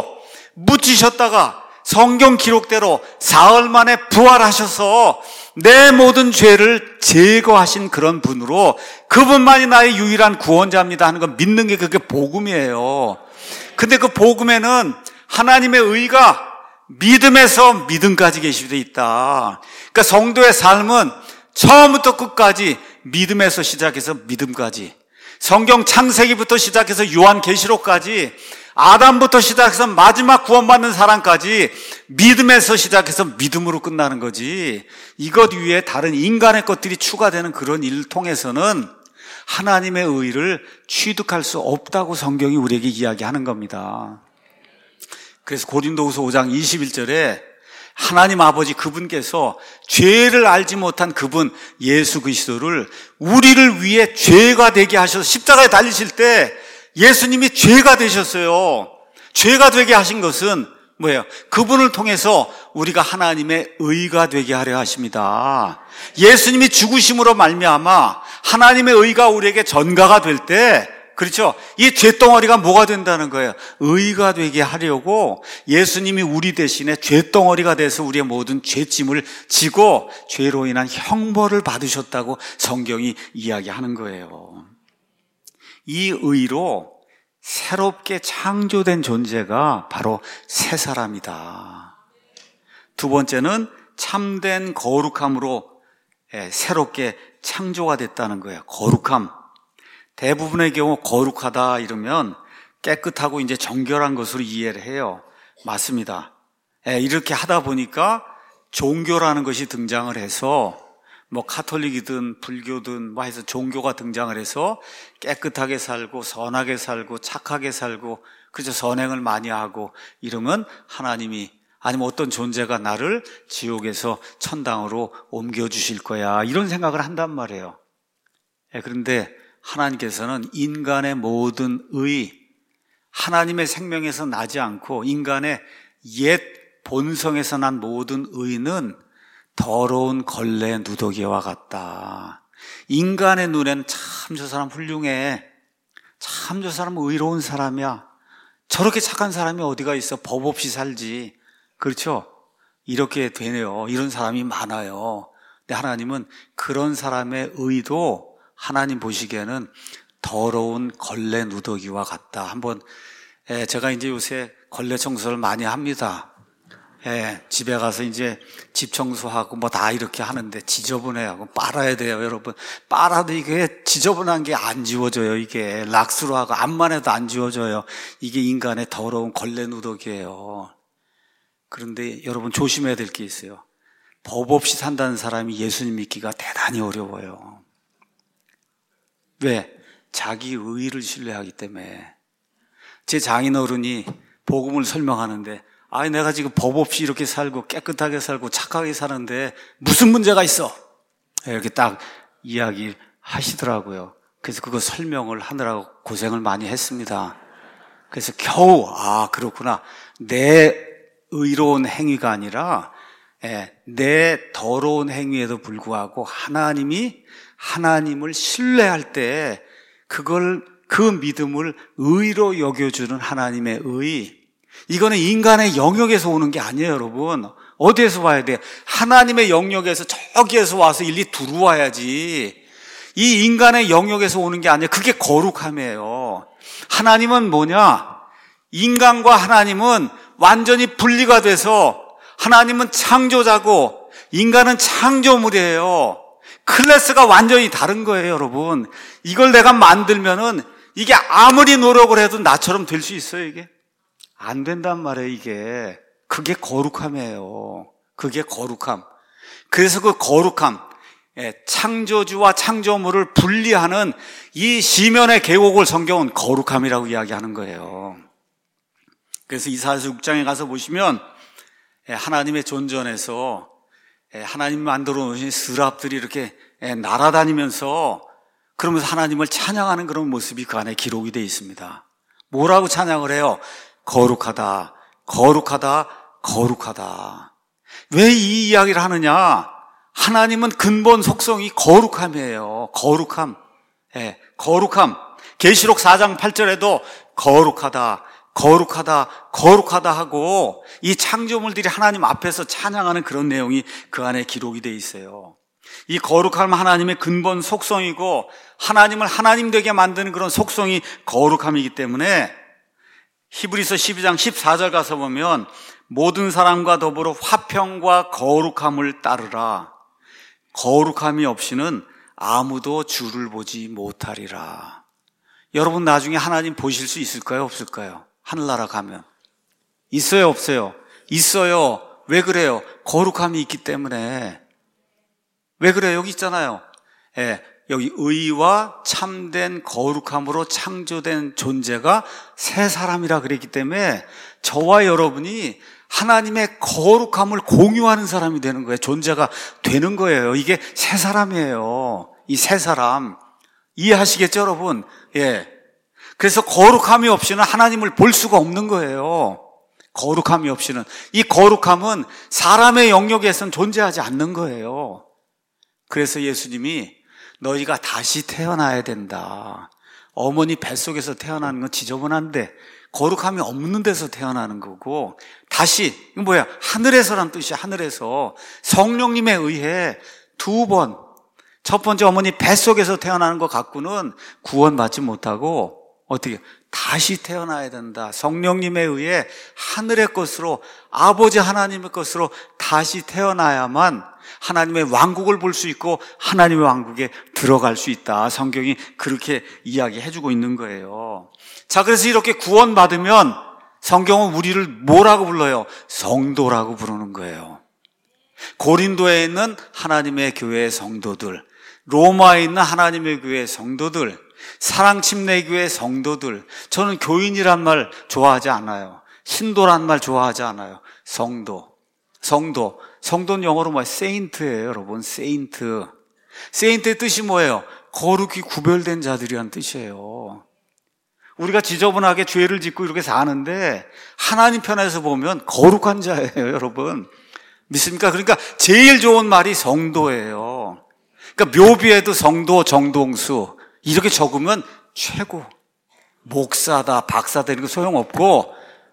묻히셨다가 성경 기록대로 사흘 만에 부활하셔서 내 모든 죄를 제거하신 그런 분으로, 그분만이 나의 유일한 구원자입니다 하는 거 믿는 게 그게 복음이에요. 근데 그 복음에는 하나님의 의가 믿음에서 믿음까지 계시되어 있다. 그러니까 성도의 삶은 처음부터 끝까지 믿음에서 시작해서 믿음까지, 성경 창세기부터 시작해서 요한계시록까지, 아담부터 시작해서 마지막 구원받는 사람까지 믿음에서 시작해서 믿음으로 끝나는 거지, 이것 위에 다른 인간의 것들이 추가되는 그런 일을 통해서는 하나님의 의를 취득할 수 없다고 성경이 우리에게 이야기하는 겁니다. 그래서 고린도후서 오 장 이십일 절에 하나님 아버지 그분께서 죄를 알지 못한 그분 예수 그리스도를 우리를 위해 죄가 되게 하셔서 십자가에 달리실 때 예수님이 죄가 되셨어요. 죄가 되게 하신 것은 뭐예요? 그분을 통해서 우리가 하나님의 의가 되게 하려 하십니다. 예수님이 죽으심으로 말미암아 하나님의 의가 우리에게 전가가 될 때, 그렇죠? 이 죄덩어리가 뭐가 된다는 거예요? 의가 되게 하려고 예수님이 우리 대신에 죄덩어리가 돼서 우리의 모든 죄짐을 지고 죄로 인한 형벌을 받으셨다고 성경이 이야기하는 거예요. 이 의로 새롭게 창조된 존재가 바로 새 사람이다. 두 번째는 참된 거룩함으로 새롭게 창조가 됐다는 거예요. 거룩함. 대부분의 경우 거룩하다 이러면 깨끗하고 이제 정결한 것으로 이해를 해요. 맞습니다. 이렇게 하다 보니까 종교라는 것이 등장을 해서 뭐 카톨릭이든 불교든 뭐 해서 종교가 등장을 해서 깨끗하게 살고 선하게 살고 착하게 살고, 그래서 선행을 많이 하고 이러면 하나님이, 아니면 어떤 존재가 나를 지옥에서 천당으로 옮겨주실 거야, 이런 생각을 한단 말이에요. 그런데 하나님께서는 인간의 모든 의, 하나님의 생명에서 나지 않고 인간의 옛 본성에서 난 모든 의는 더러운 걸레 누더기와 같다. 인간의 눈엔 참 저 사람 훌륭해, 참 저 사람 의로운 사람이야, 저렇게 착한 사람이 어디가 있어, 법 없이 살지, 그렇죠? 이렇게 되네요. 이런 사람이 많아요. 근데 하나님은 그런 사람의 의도 하나님 보시기에는 더러운 걸레 누더기와 같다. 한번 제가 이제 요새 걸레 청소를 많이 합니다. 예, 집에 가서 이제 집 청소하고 뭐 다 이렇게 하는데 지저분해요. 빨아야 돼요, 여러분. 빨아도 이게 지저분한 게 안 지워져요. 이게 락스로 하고 암만 해도 안 지워져요. 이게 인간의 더러운 걸레 누더기예요. 그런데 여러분 조심해야 될 게 있어요. 법 없이 산다는 사람이 예수님 믿기가 대단히 어려워요. 왜? 자기 의의를 신뢰하기 때문에. 제 장인어른이 복음을 설명하는데, 아니 내가 지금 법 없이 이렇게 살고 깨끗하게 살고 착하게 사는데 무슨 문제가 있어? 이렇게 딱 이야기 하시더라고요. 그래서 그거 설명을 하느라고 고생을 많이 했습니다. 그래서 겨우 아 그렇구나, 내 의로운 행위가 아니라 내 더러운 행위에도 불구하고 하나님이 하나님을 신뢰할 때 그걸, 그 믿음을 의로 여겨주는 하나님의 의, 이거는 인간의 영역에서 오는 게 아니에요, 여러분. 어디에서 와야 돼요? 하나님의 영역에서 저기에서 와서 일리 들어와야지. 이 인간의 영역에서 오는 게 아니에요. 그게 거룩함이에요. 하나님은 뭐냐? 인간과 하나님은 완전히 분리가 돼서 하나님은 창조자고 인간은 창조물이에요. 클래스가 완전히 다른 거예요, 여러분. 이걸 내가 만들면은 이게 아무리 노력을 해도 나처럼 될 수 있어요, 이게? 안 된단 말이에요, 이게. 그게 거룩함이에요. 그게 거룩함. 그래서 그 거룩함, 창조주와 창조물을 분리하는 이 시면의 계곡을 성경은 거룩함이라고 이야기하는 거예요. 그래서 이사야서 육 장에 가서 보시면 하나님의 존전에서 하나님 만들어 놓으신 스랍들이 이렇게 날아다니면서 그러면서 하나님을 찬양하는 그런 모습이 그 안에 기록이 되어 있습니다. 뭐라고 찬양을 해요? 거룩하다, 거룩하다, 거룩하다. 왜 이 이야기를 하느냐? 하나님은 근본 속성이 거룩함이에요. 거룩함. 예, 거룩함. 계시록 사 장 팔 절에도 거룩하다, 거룩하다, 거룩하다 하고 이 창조물들이 하나님 앞에서 찬양하는 그런 내용이 그 안에 기록이 되어 있어요. 이 거룩함은 하나님의 근본 속성이고 하나님을 하나님 되게 만드는 그런 속성이 거룩함이기 때문에 히브리서 십이 장 십사 절 가서 보면 모든 사람과 더불어 화평과 거룩함을 따르라. 거룩함이 없이는 아무도 주를 보지 못하리라. 여러분 나중에 하나님 보실 수 있을까요? 없을까요? 하늘나라 가면. 있어요? 없어요? 있어요. 왜 그래요? 거룩함이 있기 때문에. 왜 그래요? 여기 있잖아요. 예, 여기 의와 참된 거룩함으로 창조된 존재가 새 사람이라 그랬기 때문에 저와 여러분이 하나님의 거룩함을 공유하는 사람이 되는 거예요. 존재가 되는 거예요. 이게 새 사람이에요. 이 새 사람. 이해하시겠죠, 여러분? 예. 그래서 거룩함이 없이는 하나님을 볼 수가 없는 거예요. 거룩함이 없이는. 이 거룩함은 사람의 영역에서는 존재하지 않는 거예요. 그래서 예수님이 너희가 다시 태어나야 된다. 어머니 뱃속에서 태어나는 건 지저분한데 거룩함이 없는 데서 태어나는 거고 다시, 이건 뭐야? 하늘에서란 뜻이야. 하늘에서. 성령님에 의해 두 번, 첫 번째 어머니 뱃속에서 태어나는 것 갖고는 구원받지 못하고 어떻게 다시 태어나야 된다. 성령님에 의해 하늘의 것으로, 아버지 하나님의 것으로 다시 태어나야만 하나님의 왕국을 볼 수 있고 하나님의 왕국에 들어갈 수 있다. 성경이 그렇게 이야기해주고 있는 거예요. 자, 그래서 이렇게 구원받으면 성경은 우리를 뭐라고 불러요? 성도라고 부르는 거예요. 고린도에 있는 하나님의 교회의 성도들, 로마에 있는 하나님의 교회의 성도들, 사랑침례교회 성도들. 저는 교인이란 말 좋아하지 않아요. 신도란 말 좋아하지 않아요. 성도. 성도. 성도는 영어로 뭐예요? 세인트예요, 여러분. 세인트. 세인트의 뜻이 뭐예요? 거룩히 구별된 자들이란 뜻이에요. 우리가 지저분하게 죄를 짓고 이렇게 사는데 하나님 편에서 보면 거룩한 자예요, 여러분. 믿습니까? 그러니까 제일 좋은 말이 성도예요. 그러니까 묘비에도 성도, 정동수 이렇게 적으면 최고. 목사다, 박사다 이런 거 소용없고,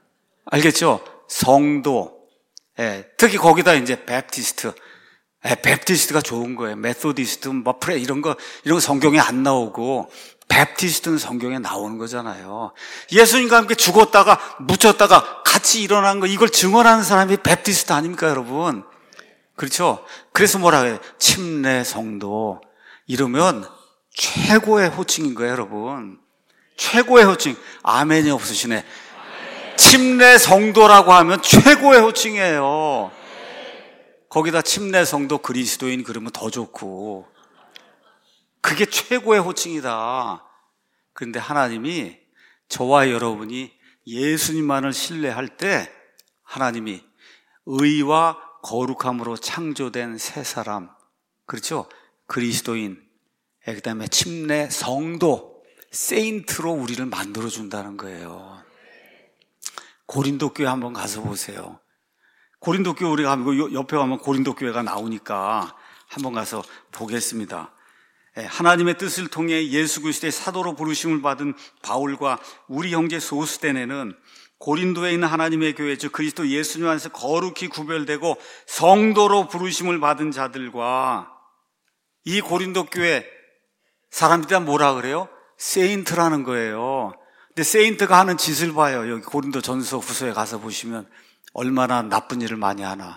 알겠죠? 성도. 예, 특히 거기다 이제 베프티스트. 예, 베프티스트가 좋은 거예요. 메소디스트, 뭐 프레 이런 거 이런 거 성경에 안 나오고 베프티스트는 성경에 나오는 거잖아요. 예수님과 함께 죽었다가 묻혔다가 같이 일어난 거 이걸 증언하는 사람이 베프티스트 아닙니까, 여러분? 그렇죠? 그래서 뭐라 해요? 침례 성도. 이러면 최고의 호칭인 거예요, 여러분. 최고의 호칭. 아멘이 없으시네. 침례 성도라고 하면 최고의 호칭이에요. 거기다 침례 성도 그리스도인 그러면 더 좋고. 그게 최고의 호칭이다. 그런데 하나님이 저와 여러분이 예수님만을 신뢰할 때 하나님이 의와 거룩함으로 창조된 새 사람, 그렇죠? 그리스도인, 그 다음에 침례 성도, 세인트로 우리를 만들어준다는 거예요. 고린도 교회 한번 가서 보세요. 고린도 교회 우리가 가면 옆에 가면 고린도 교회가 나오니까 한번 가서 보겠습니다. 하나님의 뜻을 통해 예수 그리스도의 사도로 부르심을 받은 바울과 우리 형제 소스데네는 고린도에 있는 하나님의 교회, 즉 그리스도 예수님 안에서 거룩히 구별되고 성도로 부르심을 받은 자들과 이 고린도 교회 사람들이 뭐라 그래요? 세인트라는 거예요. 근데 세인트가 하는 짓을 봐요. 여기 고린도 전서 후서에 가서 보시면 얼마나 나쁜 일을 많이 하나.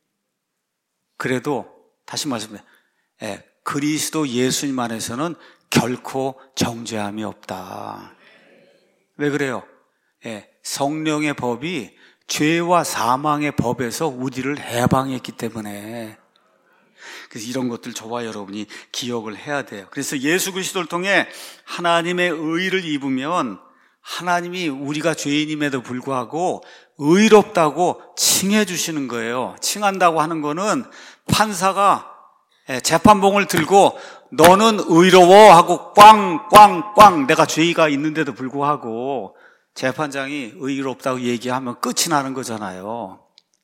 그래도 다시 말씀해, 예, 그리스도 예수님 안에서는 결코 정죄함이 없다. 왜 그래요? 예, 성령의 법이 죄와 사망의 법에서 우리를 해방했기 때문에. 그래서 이런 것들 저와 여러분이 기억을 해야 돼요. 그래서 예수 그리스도를 통해 하나님의 의를 입으면 하나님이 우리가 죄인임에도 불구하고 의롭다고 칭해 주시는 거예요. 칭한다고 하는 거는 판사가 재판봉을 들고 너는 의로워 하고 꽝꽝꽝 내가 죄가 있는데도 불구하고 재판장이 의롭다고 얘기하면 끝이 나는 거잖아요.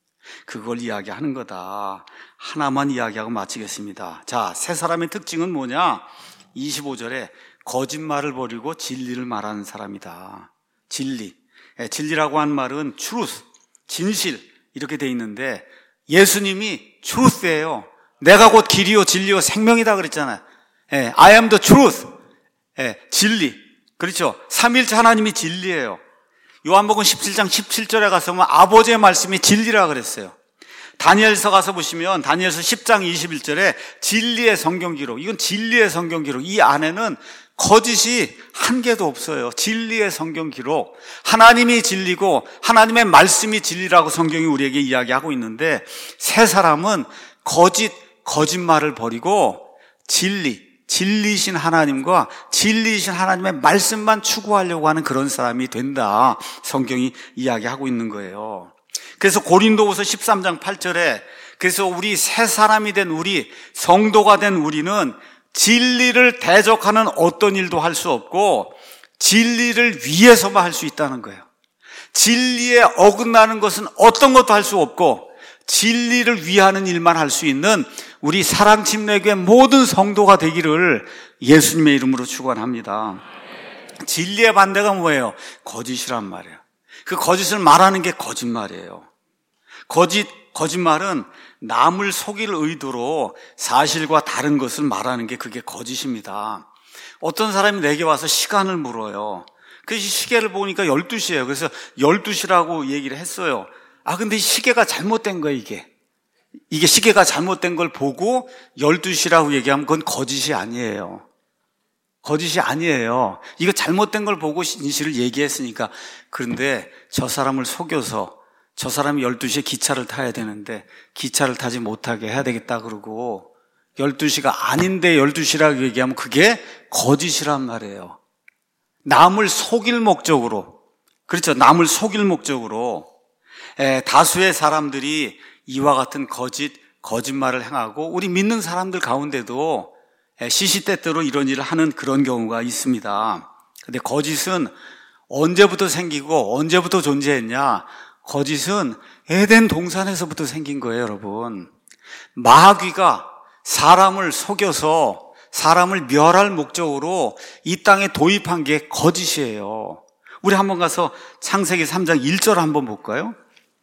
그걸 이야기하는 거다. 하나만 이야기하고 마치겠습니다. 자, 세 사람의 특징은 뭐냐? 이십오 절에 거짓말을 버리고 진리를 말하는 사람이다. 진리. 예, 진리라고 한 말은 truth, 진실 이렇게 돼 있는데 예수님이 truth예요. 내가 곧 길이요 진리요 생명이다 그랬잖아요. 예, I am the truth. 예, 진리. 그렇죠. 삼일째 하나님이 진리예요. 요한복음 십칠 장 십칠 절에 가서 보면 아버지의 말씀이 진리라 그랬어요. 다니엘서 가서 보시면 다니엘서 십 장 이십일 절에 진리의 성경 기록. 이건 진리의 성경 기록. 이 안에는 거짓이 한 개도 없어요. 진리의 성경 기록. 하나님이 진리고 하나님의 말씀이 진리라고 성경이 우리에게 이야기하고 있는데 세 사람은 거짓, 거짓말을 버리고 진리, 진리이신 하나님과 진리이신 하나님의 말씀만 추구하려고 하는 그런 사람이 된다. 성경이 이야기하고 있는 거예요. 그래서 고린도후서 십삼 장 팔 절에 그래서 우리 새 사람이 된 우리, 성도가 된 우리는 진리를 대적하는 어떤 일도 할 수 없고 진리를 위해서만 할 수 있다는 거예요. 진리에 어긋나는 것은 어떤 것도 할 수 없고 진리를 위하는 일만 할 수 있는 우리 사랑침례교회 모든 성도가 되기를 예수님의 이름으로 축원합니다. 진리의 반대가 뭐예요? 거짓이란 말이에요. 그 거짓을 말하는 게 거짓말이에요. 거짓, 거짓말은 남을 속일 의도로 사실과 다른 것을 말하는 게 그게 거짓입니다. 어떤 사람이 내게 와서 시간을 물어요. 그 시계를 보니까 열두 시예요. 그래서 열두 시라고 얘기를 했어요. 아, 근데 시계가 잘못된 거예요, 이게. 이게 시계가 잘못된 걸 보고 열두 시라고 얘기하면 그건 거짓이 아니에요. 거짓이 아니에요. 이거 잘못된 걸 보고 진실을 얘기했으니까. 그런데 저 사람을 속여서 저 사람이 열두 시에 기차를 타야 되는데 기차를 타지 못하게 해야 되겠다 그러고 열두 시가 아닌데 열두 시라고 얘기하면 그게 거짓이란 말이에요. 남을 속일 목적으로. 그렇죠. 남을 속일 목적으로. 에, 다수의 사람들이 이와 같은 거짓, 거짓말을 행하고 우리 믿는 사람들 가운데도 시시때때로 이런 일을 하는 그런 경우가 있습니다. 근데 거짓은 언제부터 생기고 언제부터 존재했냐? 거짓은 에덴 동산에서부터 생긴 거예요, 여러분. 마귀가 사람을 속여서 사람을 멸할 목적으로 이 땅에 도입한 게 거짓이에요. 우리 한번 가서 창세기 삼 장 일 절 한번 볼까요?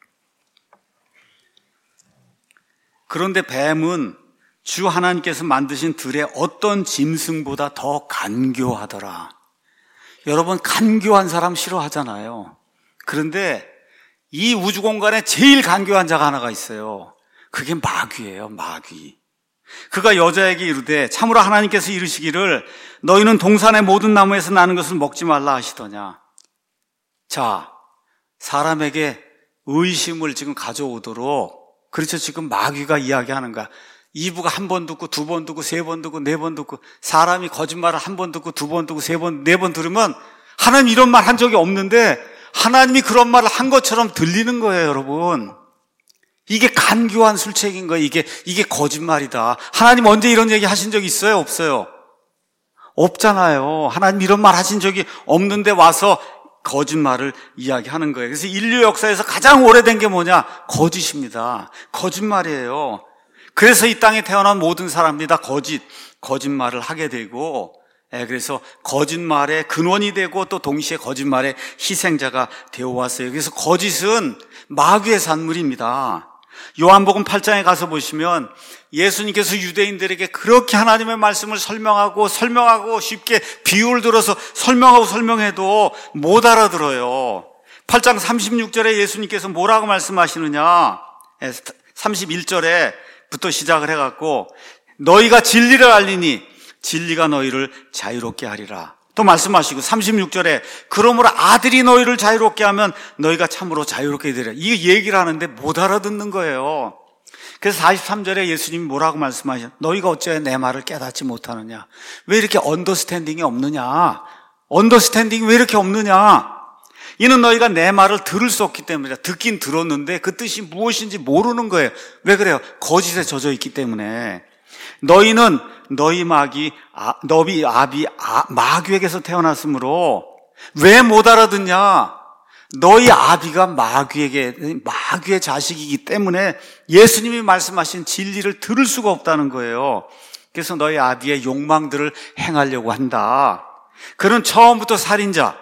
그런데 뱀은 주 하나님께서 만드신 들의 어떤 짐승보다 더 간교하더라. 여러분, 간교한 사람 싫어하잖아요. 그런데 이 우주 공간에 제일 간교한 자가 하나가 있어요. 그게 마귀예요, 마귀. 그가 여자에게 이르되 참으로 하나님께서 이르시기를 너희는 동산의 모든 나무에서 나는 것을 먹지 말라 하시더냐. 자, 사람에게 의심을 지금 가져오도록, 그렇죠, 지금 마귀가 이야기하는 거야. 이 부가 한 번 듣고 두 번 듣고 세 번 듣고 네 번 듣고, 사람이 거짓말을 한 번 듣고 두 번 듣고 세 번, 네 번 들으면 하나님 이런 말 한 적이 없는데 하나님이 그런 말을 한 것처럼 들리는 거예요, 여러분. 이게 간교한 술책인 거예요. 이게, 이게 거짓말이다. 하나님 언제 이런 얘기 하신 적 있어요? 없어요? 없잖아요. 하나님 이런 말 하신 적이 없는데 와서 거짓말을 이야기하는 거예요. 그래서 인류 역사에서 가장 오래된 게 뭐냐? 거짓입니다. 거짓말이에요. 그래서 이 땅에 태어난 모든 사람들이 다 거짓, 거짓말을 하게 되고, 예, 그래서 거짓말의 근원이 되고 또 동시에 거짓말의 희생자가 되어 왔어요. 그래서 거짓은 마귀의 산물입니다. 요한복음 팔 장에 가서 보시면 예수님께서 유대인들에게 그렇게 하나님의 말씀을 설명하고 설명하고 쉽게 비유를 들어서 설명하고 설명해도 못 알아들어요. 팔 장 삼십육 절에 예수님께서 뭐라고 말씀하시느냐, 삼십일 절에부터 시작을 해갖고 너희가 진리를 알리니 진리가 너희를 자유롭게 하리라. 또 말씀하시고 삼십육 절에 그러므로 아들이 너희를 자유롭게 하면 너희가 참으로 자유롭게 되리라. 이 얘기를 하는데 못 알아듣는 거예요. 그래서 사십삼 절에 예수님이 뭐라고 말씀하셨냐, 너희가 어찌하여 내 말을 깨닫지 못하느냐, 왜 이렇게 언더스탠딩이 없느냐, 언더스탠딩이 왜 이렇게 없느냐, 이는 너희가 내 말을 들을 수 없기 때문이다. 듣긴 들었는데 그 뜻이 무엇인지 모르는 거예요. 왜 그래요? 거짓에 젖어 있기 때문에. 너희는 너희 마귀, 아, 너희 아비 아, 마귀에게서 태어났으므로 왜 못 알아듣냐? 너희 아비가 마귀에게, 마귀의 자식이기 때문에 예수님이 말씀하신 진리를 들을 수가 없다는 거예요. 그래서 너희 아비의 욕망들을 행하려고 한다. 그는 처음부터 살인자,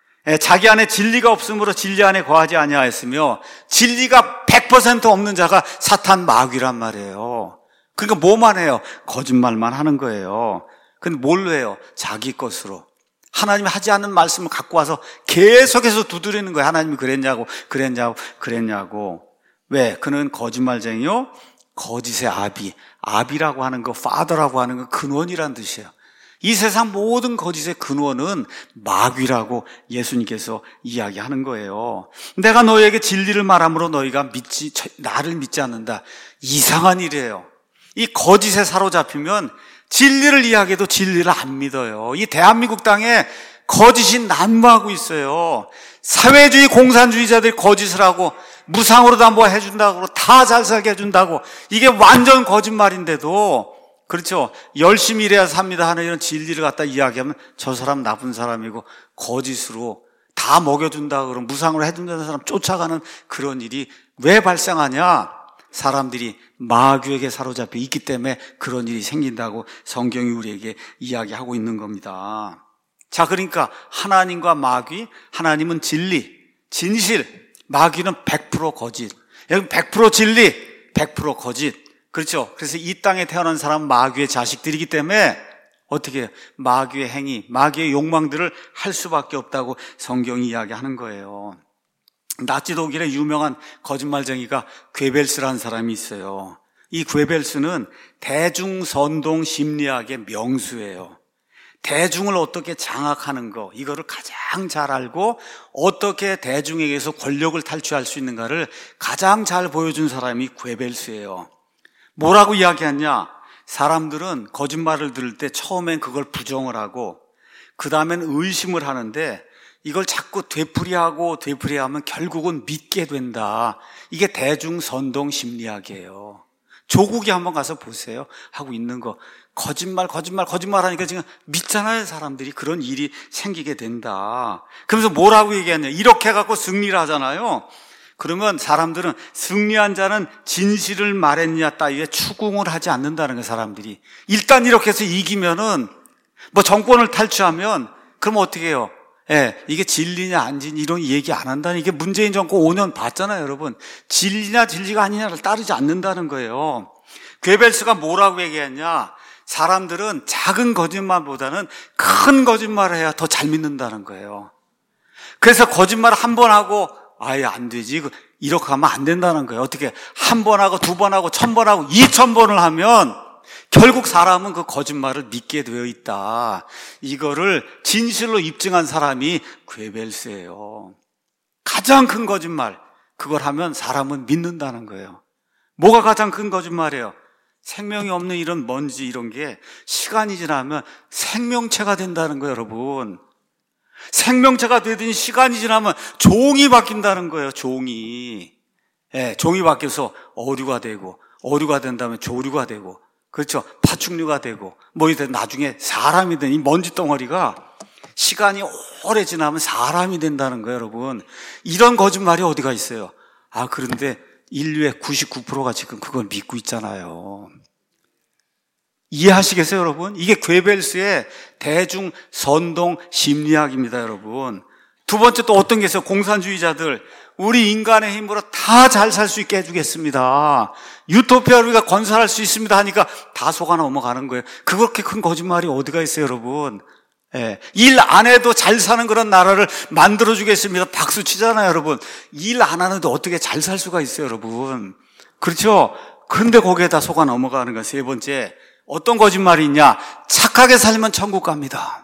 자기 안에 진리가 없으므로 진리 안에 거하지 아니하였으며 진리가 백 퍼센트 없는 자가 사탄 마귀란 말이에요. 그러니까 뭐만 해요? 거짓말만 하는 거예요. 근데 뭘로 해요? 자기 것으로. 하나님이 하지 않는 말씀을 갖고 와서 계속해서 두드리는 거예요. 하나님이 그랬냐고, 그랬냐고, 그랬냐고. 왜? 그는 거짓말쟁이요? 거짓의 아비. 아비라고 하는 거, father라고 하는 거 근원이란 뜻이에요. 이 세상 모든 거짓의 근원은 마귀라고 예수님께서 이야기하는 거예요. 내가 너희에게 진리를 말함으로 너희가 믿지, 나를 믿지 않는다. 이상한 일이에요. 이 거짓에 사로잡히면 진리를 이야기해도 진리를 안 믿어요. 이 대한민국 땅에 거짓이 난무하고 있어요. 사회주의 공산주의자들이 거짓을 하고 무상으로도 뭐 해준다고 다 잘 살게 해준다고, 이게 완전 거짓말인데도, 그렇죠, 열심히 일해야 삽니다 하는 이런 진리를 갖다 이야기하면 저 사람 나쁜 사람이고 거짓으로 다 먹여준다 그러면 무상으로 해준다는 사람 쫓아가는 그런 일이 왜 발생하냐? 사람들이 마귀에게 사로잡혀 있기 때문에 그런 일이 생긴다고 성경이 우리에게 이야기하고 있는 겁니다. 자, 그러니까 하나님과 마귀, 하나님은 진리, 진실, 마귀는 백 퍼센트 거짓. 여기 백 퍼센트 진리, 백 퍼센트 거짓. 그렇죠? 그래서 이 땅에 태어난 사람은 마귀의 자식들이기 때문에 어떻게 해요? 마귀의 행위, 마귀의 욕망들을 할 수밖에 없다고 성경이 이야기하는 거예요. 나치 독일의 유명한 거짓말쟁이가 괴벨스라는 사람이 있어요. 이 괴벨스는 대중선동 심리학의 명수예요. 대중을 어떻게 장악하는 거, 이거를 가장 잘 알고 어떻게 대중에게서 권력을 탈취할 수 있는가를 가장 잘 보여준 사람이 괴벨스예요. 뭐라고 이야기했냐? 사람들은 거짓말을 들을 때 처음엔 그걸 부정을 하고 그 다음엔 의심을 하는데 이걸 자꾸 되풀이하고 되풀이하면 결국은 믿게 된다. 이게 대중선동 심리학이에요. 조국이 한번 가서 보세요. 하고 있는 거. 거짓말, 거짓말, 거짓말 하니까 지금 믿잖아요. 사람들이. 그런 일이 생기게 된다. 그러면서 뭐라고 얘기하냐. 이렇게 해갖고 승리를 하잖아요. 그러면 사람들은 승리한 자는 진실을 말했냐 따위에 추궁을 하지 않는다는 거예요. 사람들이. 일단 이렇게 해서 이기면은 뭐 정권을 탈취하면 그럼 어떻게 해요? 예, 이게 진리냐 안 진리 이런 얘기 안 한다는, 이게 문재인 정권 오 년 봤잖아요, 여러분. 진리냐 진리가 아니냐를 따르지 않는다는 거예요. 괴벨스가 뭐라고 얘기했냐? 사람들은 작은 거짓말보다는 큰 거짓말을 해야 더 잘 믿는다는 거예요. 그래서 거짓말을 한 번 하고 아예 안 되지, 이렇게 하면 안 된다는 거예요. 어떻게 한 번 하고 두 번 하고 천 번 하고 이천 번을 하면 결국 사람은 그 거짓말을 믿게 되어 있다. 이거를 진실로 입증한 사람이 괴벨스예요. 가장 큰 거짓말, 그걸 하면 사람은 믿는다는 거예요. 뭐가 가장 큰 거짓말이에요? 생명이 없는 이런 먼지 이런 게 시간이 지나면 생명체가 된다는 거예요, 여러분. 생명체가 되더니 시간이 지나면 종이 바뀐다는 거예요, 종이. 예, 종이 바뀌어서 어류가 되고, 어류가 된 다음에 조류가 되고, 그렇죠. 파충류가 되고, 뭐 이제 나중에 사람이 된 이 먼지 덩어리가 시간이 오래 지나면 사람이 된다는 거예요, 여러분. 이런 거짓말이 어디가 있어요? 아, 그런데 인류의 구십구 퍼센트가 지금 그걸 믿고 있잖아요. 이해하시겠어요, 여러분? 이게 괴벨스의 대중 선동 심리학입니다, 여러분. 두 번째 또 어떤 게 있어요? 공산주의자들. 우리 인간의 힘으로 다 잘 살 수 있게 해주겠습니다. 유토피아를 우리가 건설할 수 있습니다 하니까 다 속아 넘어가는 거예요. 그렇게 큰 거짓말이 어디가 있어요, 여러분? 예. 일 안 해도 잘 사는 그런 나라를 만들어주겠습니다. 박수 치잖아요, 여러분. 일 안 하는데 어떻게 잘 살 수가 있어요, 여러분? 그렇죠? 그런데 거기에다 속아 넘어가는 거. 세 번째, 어떤 거짓말이 있냐? 착하게 살면 천국 갑니다.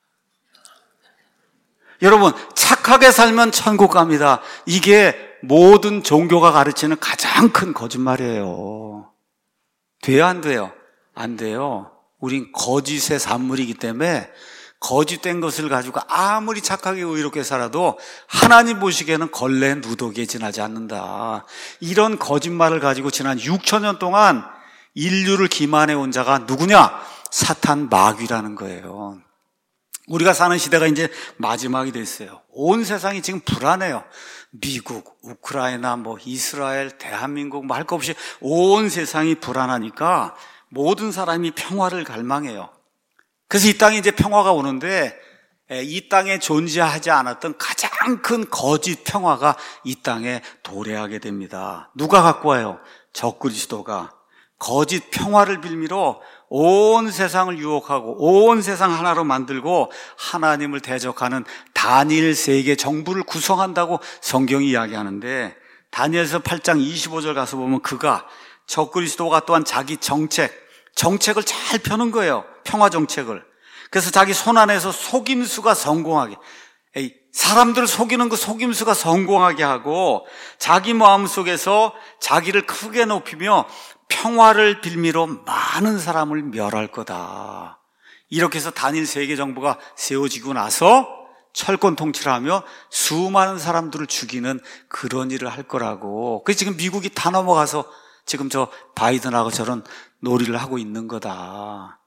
여러분, 착하게 살면 천국 갑니다. 이게 모든 종교가 가르치는 가장 큰 거짓말이에요. 돼요, 안 돼요? 안 돼요. 우린 거짓의 산물이기 때문에 거짓된 것을 가지고 아무리 착하게 의롭게 살아도 하나님 보시기에는 걸레 누더기에 지나지 않는다. 이런 거짓말을 가지고 지난 육천 년 동안 인류를 기만해 온 자가 누구냐? 사탄 마귀라는 거예요. 우리가 사는 시대가 이제 마지막이 됐어요. 온 세상이 지금 불안해요. 미국, 우크라이나, 뭐 이스라엘, 대한민국 뭐 할 거 없이 온 세상이 불안하니까 모든 사람이 평화를 갈망해요. 그래서 이 땅에 이제 평화가 오는데 이 땅에 존재하지 않았던 가장 큰 거짓 평화가 이 땅에 도래하게 됩니다. 누가 갖고 와요? 적그리스도가. 거짓 평화를 빌미로 온 세상을 유혹하고 온 세상 하나로 만들고 하나님을 대적하는 다니엘 세계 정부를 구성한다고 성경이 이야기하는데, 다니엘서 팔 장 이십오 절 가서 보면 그가, 적그리스도가 또한 자기 정책, 정책을 잘 펴는 거예요. 평화 정책을. 그래서 자기 손 안에서 속임수가 성공하게, 에이, 사람들을 속이는 그 속임수가 성공하게 하고 자기 마음속에서 자기를 크게 높이며 평화를 빌미로 많은 사람을 멸할 거다. 이렇게 해서 단일 세계 정부가 세워지고 나서 철권 통치를 하며 수많은 사람들을 죽이는 그런 일을 할 거라고. 그래서 지금 미국이 다 넘어가서 지금 저 바이든하고 저런 놀이를 하고 있는 거다.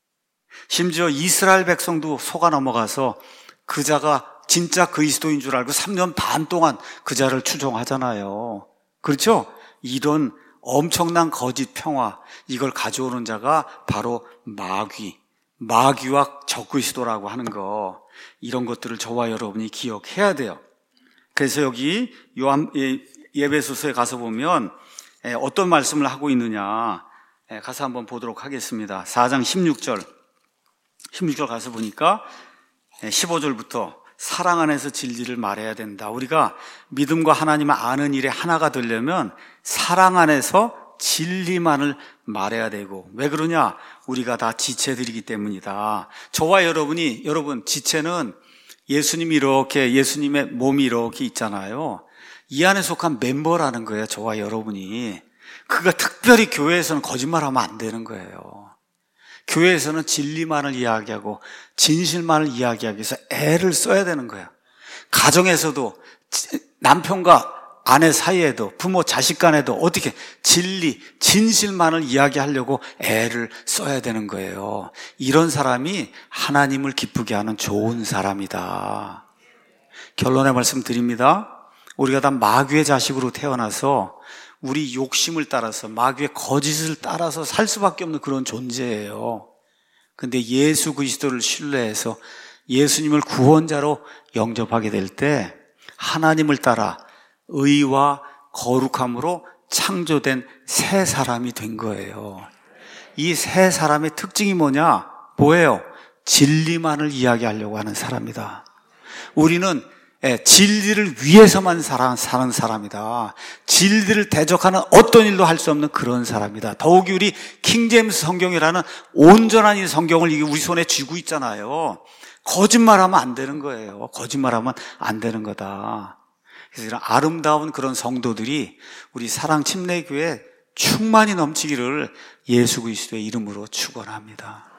심지어 이스라엘 백성도 속아 넘어가서 그자가 진짜 그리스도인 줄 알고 삼 년 반 동안 그자를 추종하잖아요. 그렇죠? 이런 엄청난 거짓 평화, 이걸 가져오는 자가 바로 마귀, 마귀와 적그리스도라고 하는 거, 이런 것들을 저와 여러분이 기억해야 돼요. 그래서 여기 요한 예배소서에 가서 보면 어떤 말씀을 하고 있느냐, 가서 한번 보도록 하겠습니다. 사 장 십육 절 십육 절 가서 보니까 십오 절부터 사랑 안에서 진리를 말해야 된다. 우리가 믿음과 하나님을 아는 일에 하나가 되려면 사랑 안에서 진리만을 말해야 되고, 왜 그러냐? 우리가 다 지체들이기 때문이다. 저와 여러분이, 여러분 지체는 예수님이 이렇게, 예수님의 몸이 이렇게 있잖아요. 이 안에 속한 멤버라는 거예요. 저와 여러분이. 그가 특별히 교회에서는 거짓말하면 안 되는 거예요. 교회에서는 진리만을 이야기하고 진실만을 이야기하기 위해서 애를 써야 되는 거예요. 가정에서도 남편과 아내 사이에도 부모 자식 간에도 어떻게 진리, 진실만을 이야기하려고 애를 써야 되는 거예요. 이런 사람이 하나님을 기쁘게 하는 좋은 사람이다. 결론의 말씀 드립니다. 우리가 다 마귀의 자식으로 태어나서 우리 욕심을 따라서 마귀의 거짓을 따라서 살 수밖에 없는 그런 존재예요. 근데 예수 그리스도를 신뢰해서 예수님을 구원자로 영접하게 될 때 하나님을 따라 의와 거룩함으로 창조된 새 사람이 된 거예요. 이 새 사람의 특징이 뭐냐? 뭐예요? 진리만을 이야기하려고 하는 사람이다. 우리는 진리를 위해서만 사는 사람이다. 진리를 대적하는 어떤 일도 할 수 없는 그런 사람이다. 더욱이 우리 킹제임스 성경이라는 온전한 이 성경을 우리 손에 쥐고 있잖아요. 거짓말하면 안 되는 거예요. 거짓말하면 안 되는 거다. 그래서 이런 아름다운 그런 성도들이 우리 사랑 침례교회에 충만히 넘치기를 예수 그리스도의 이름으로 축원합니다.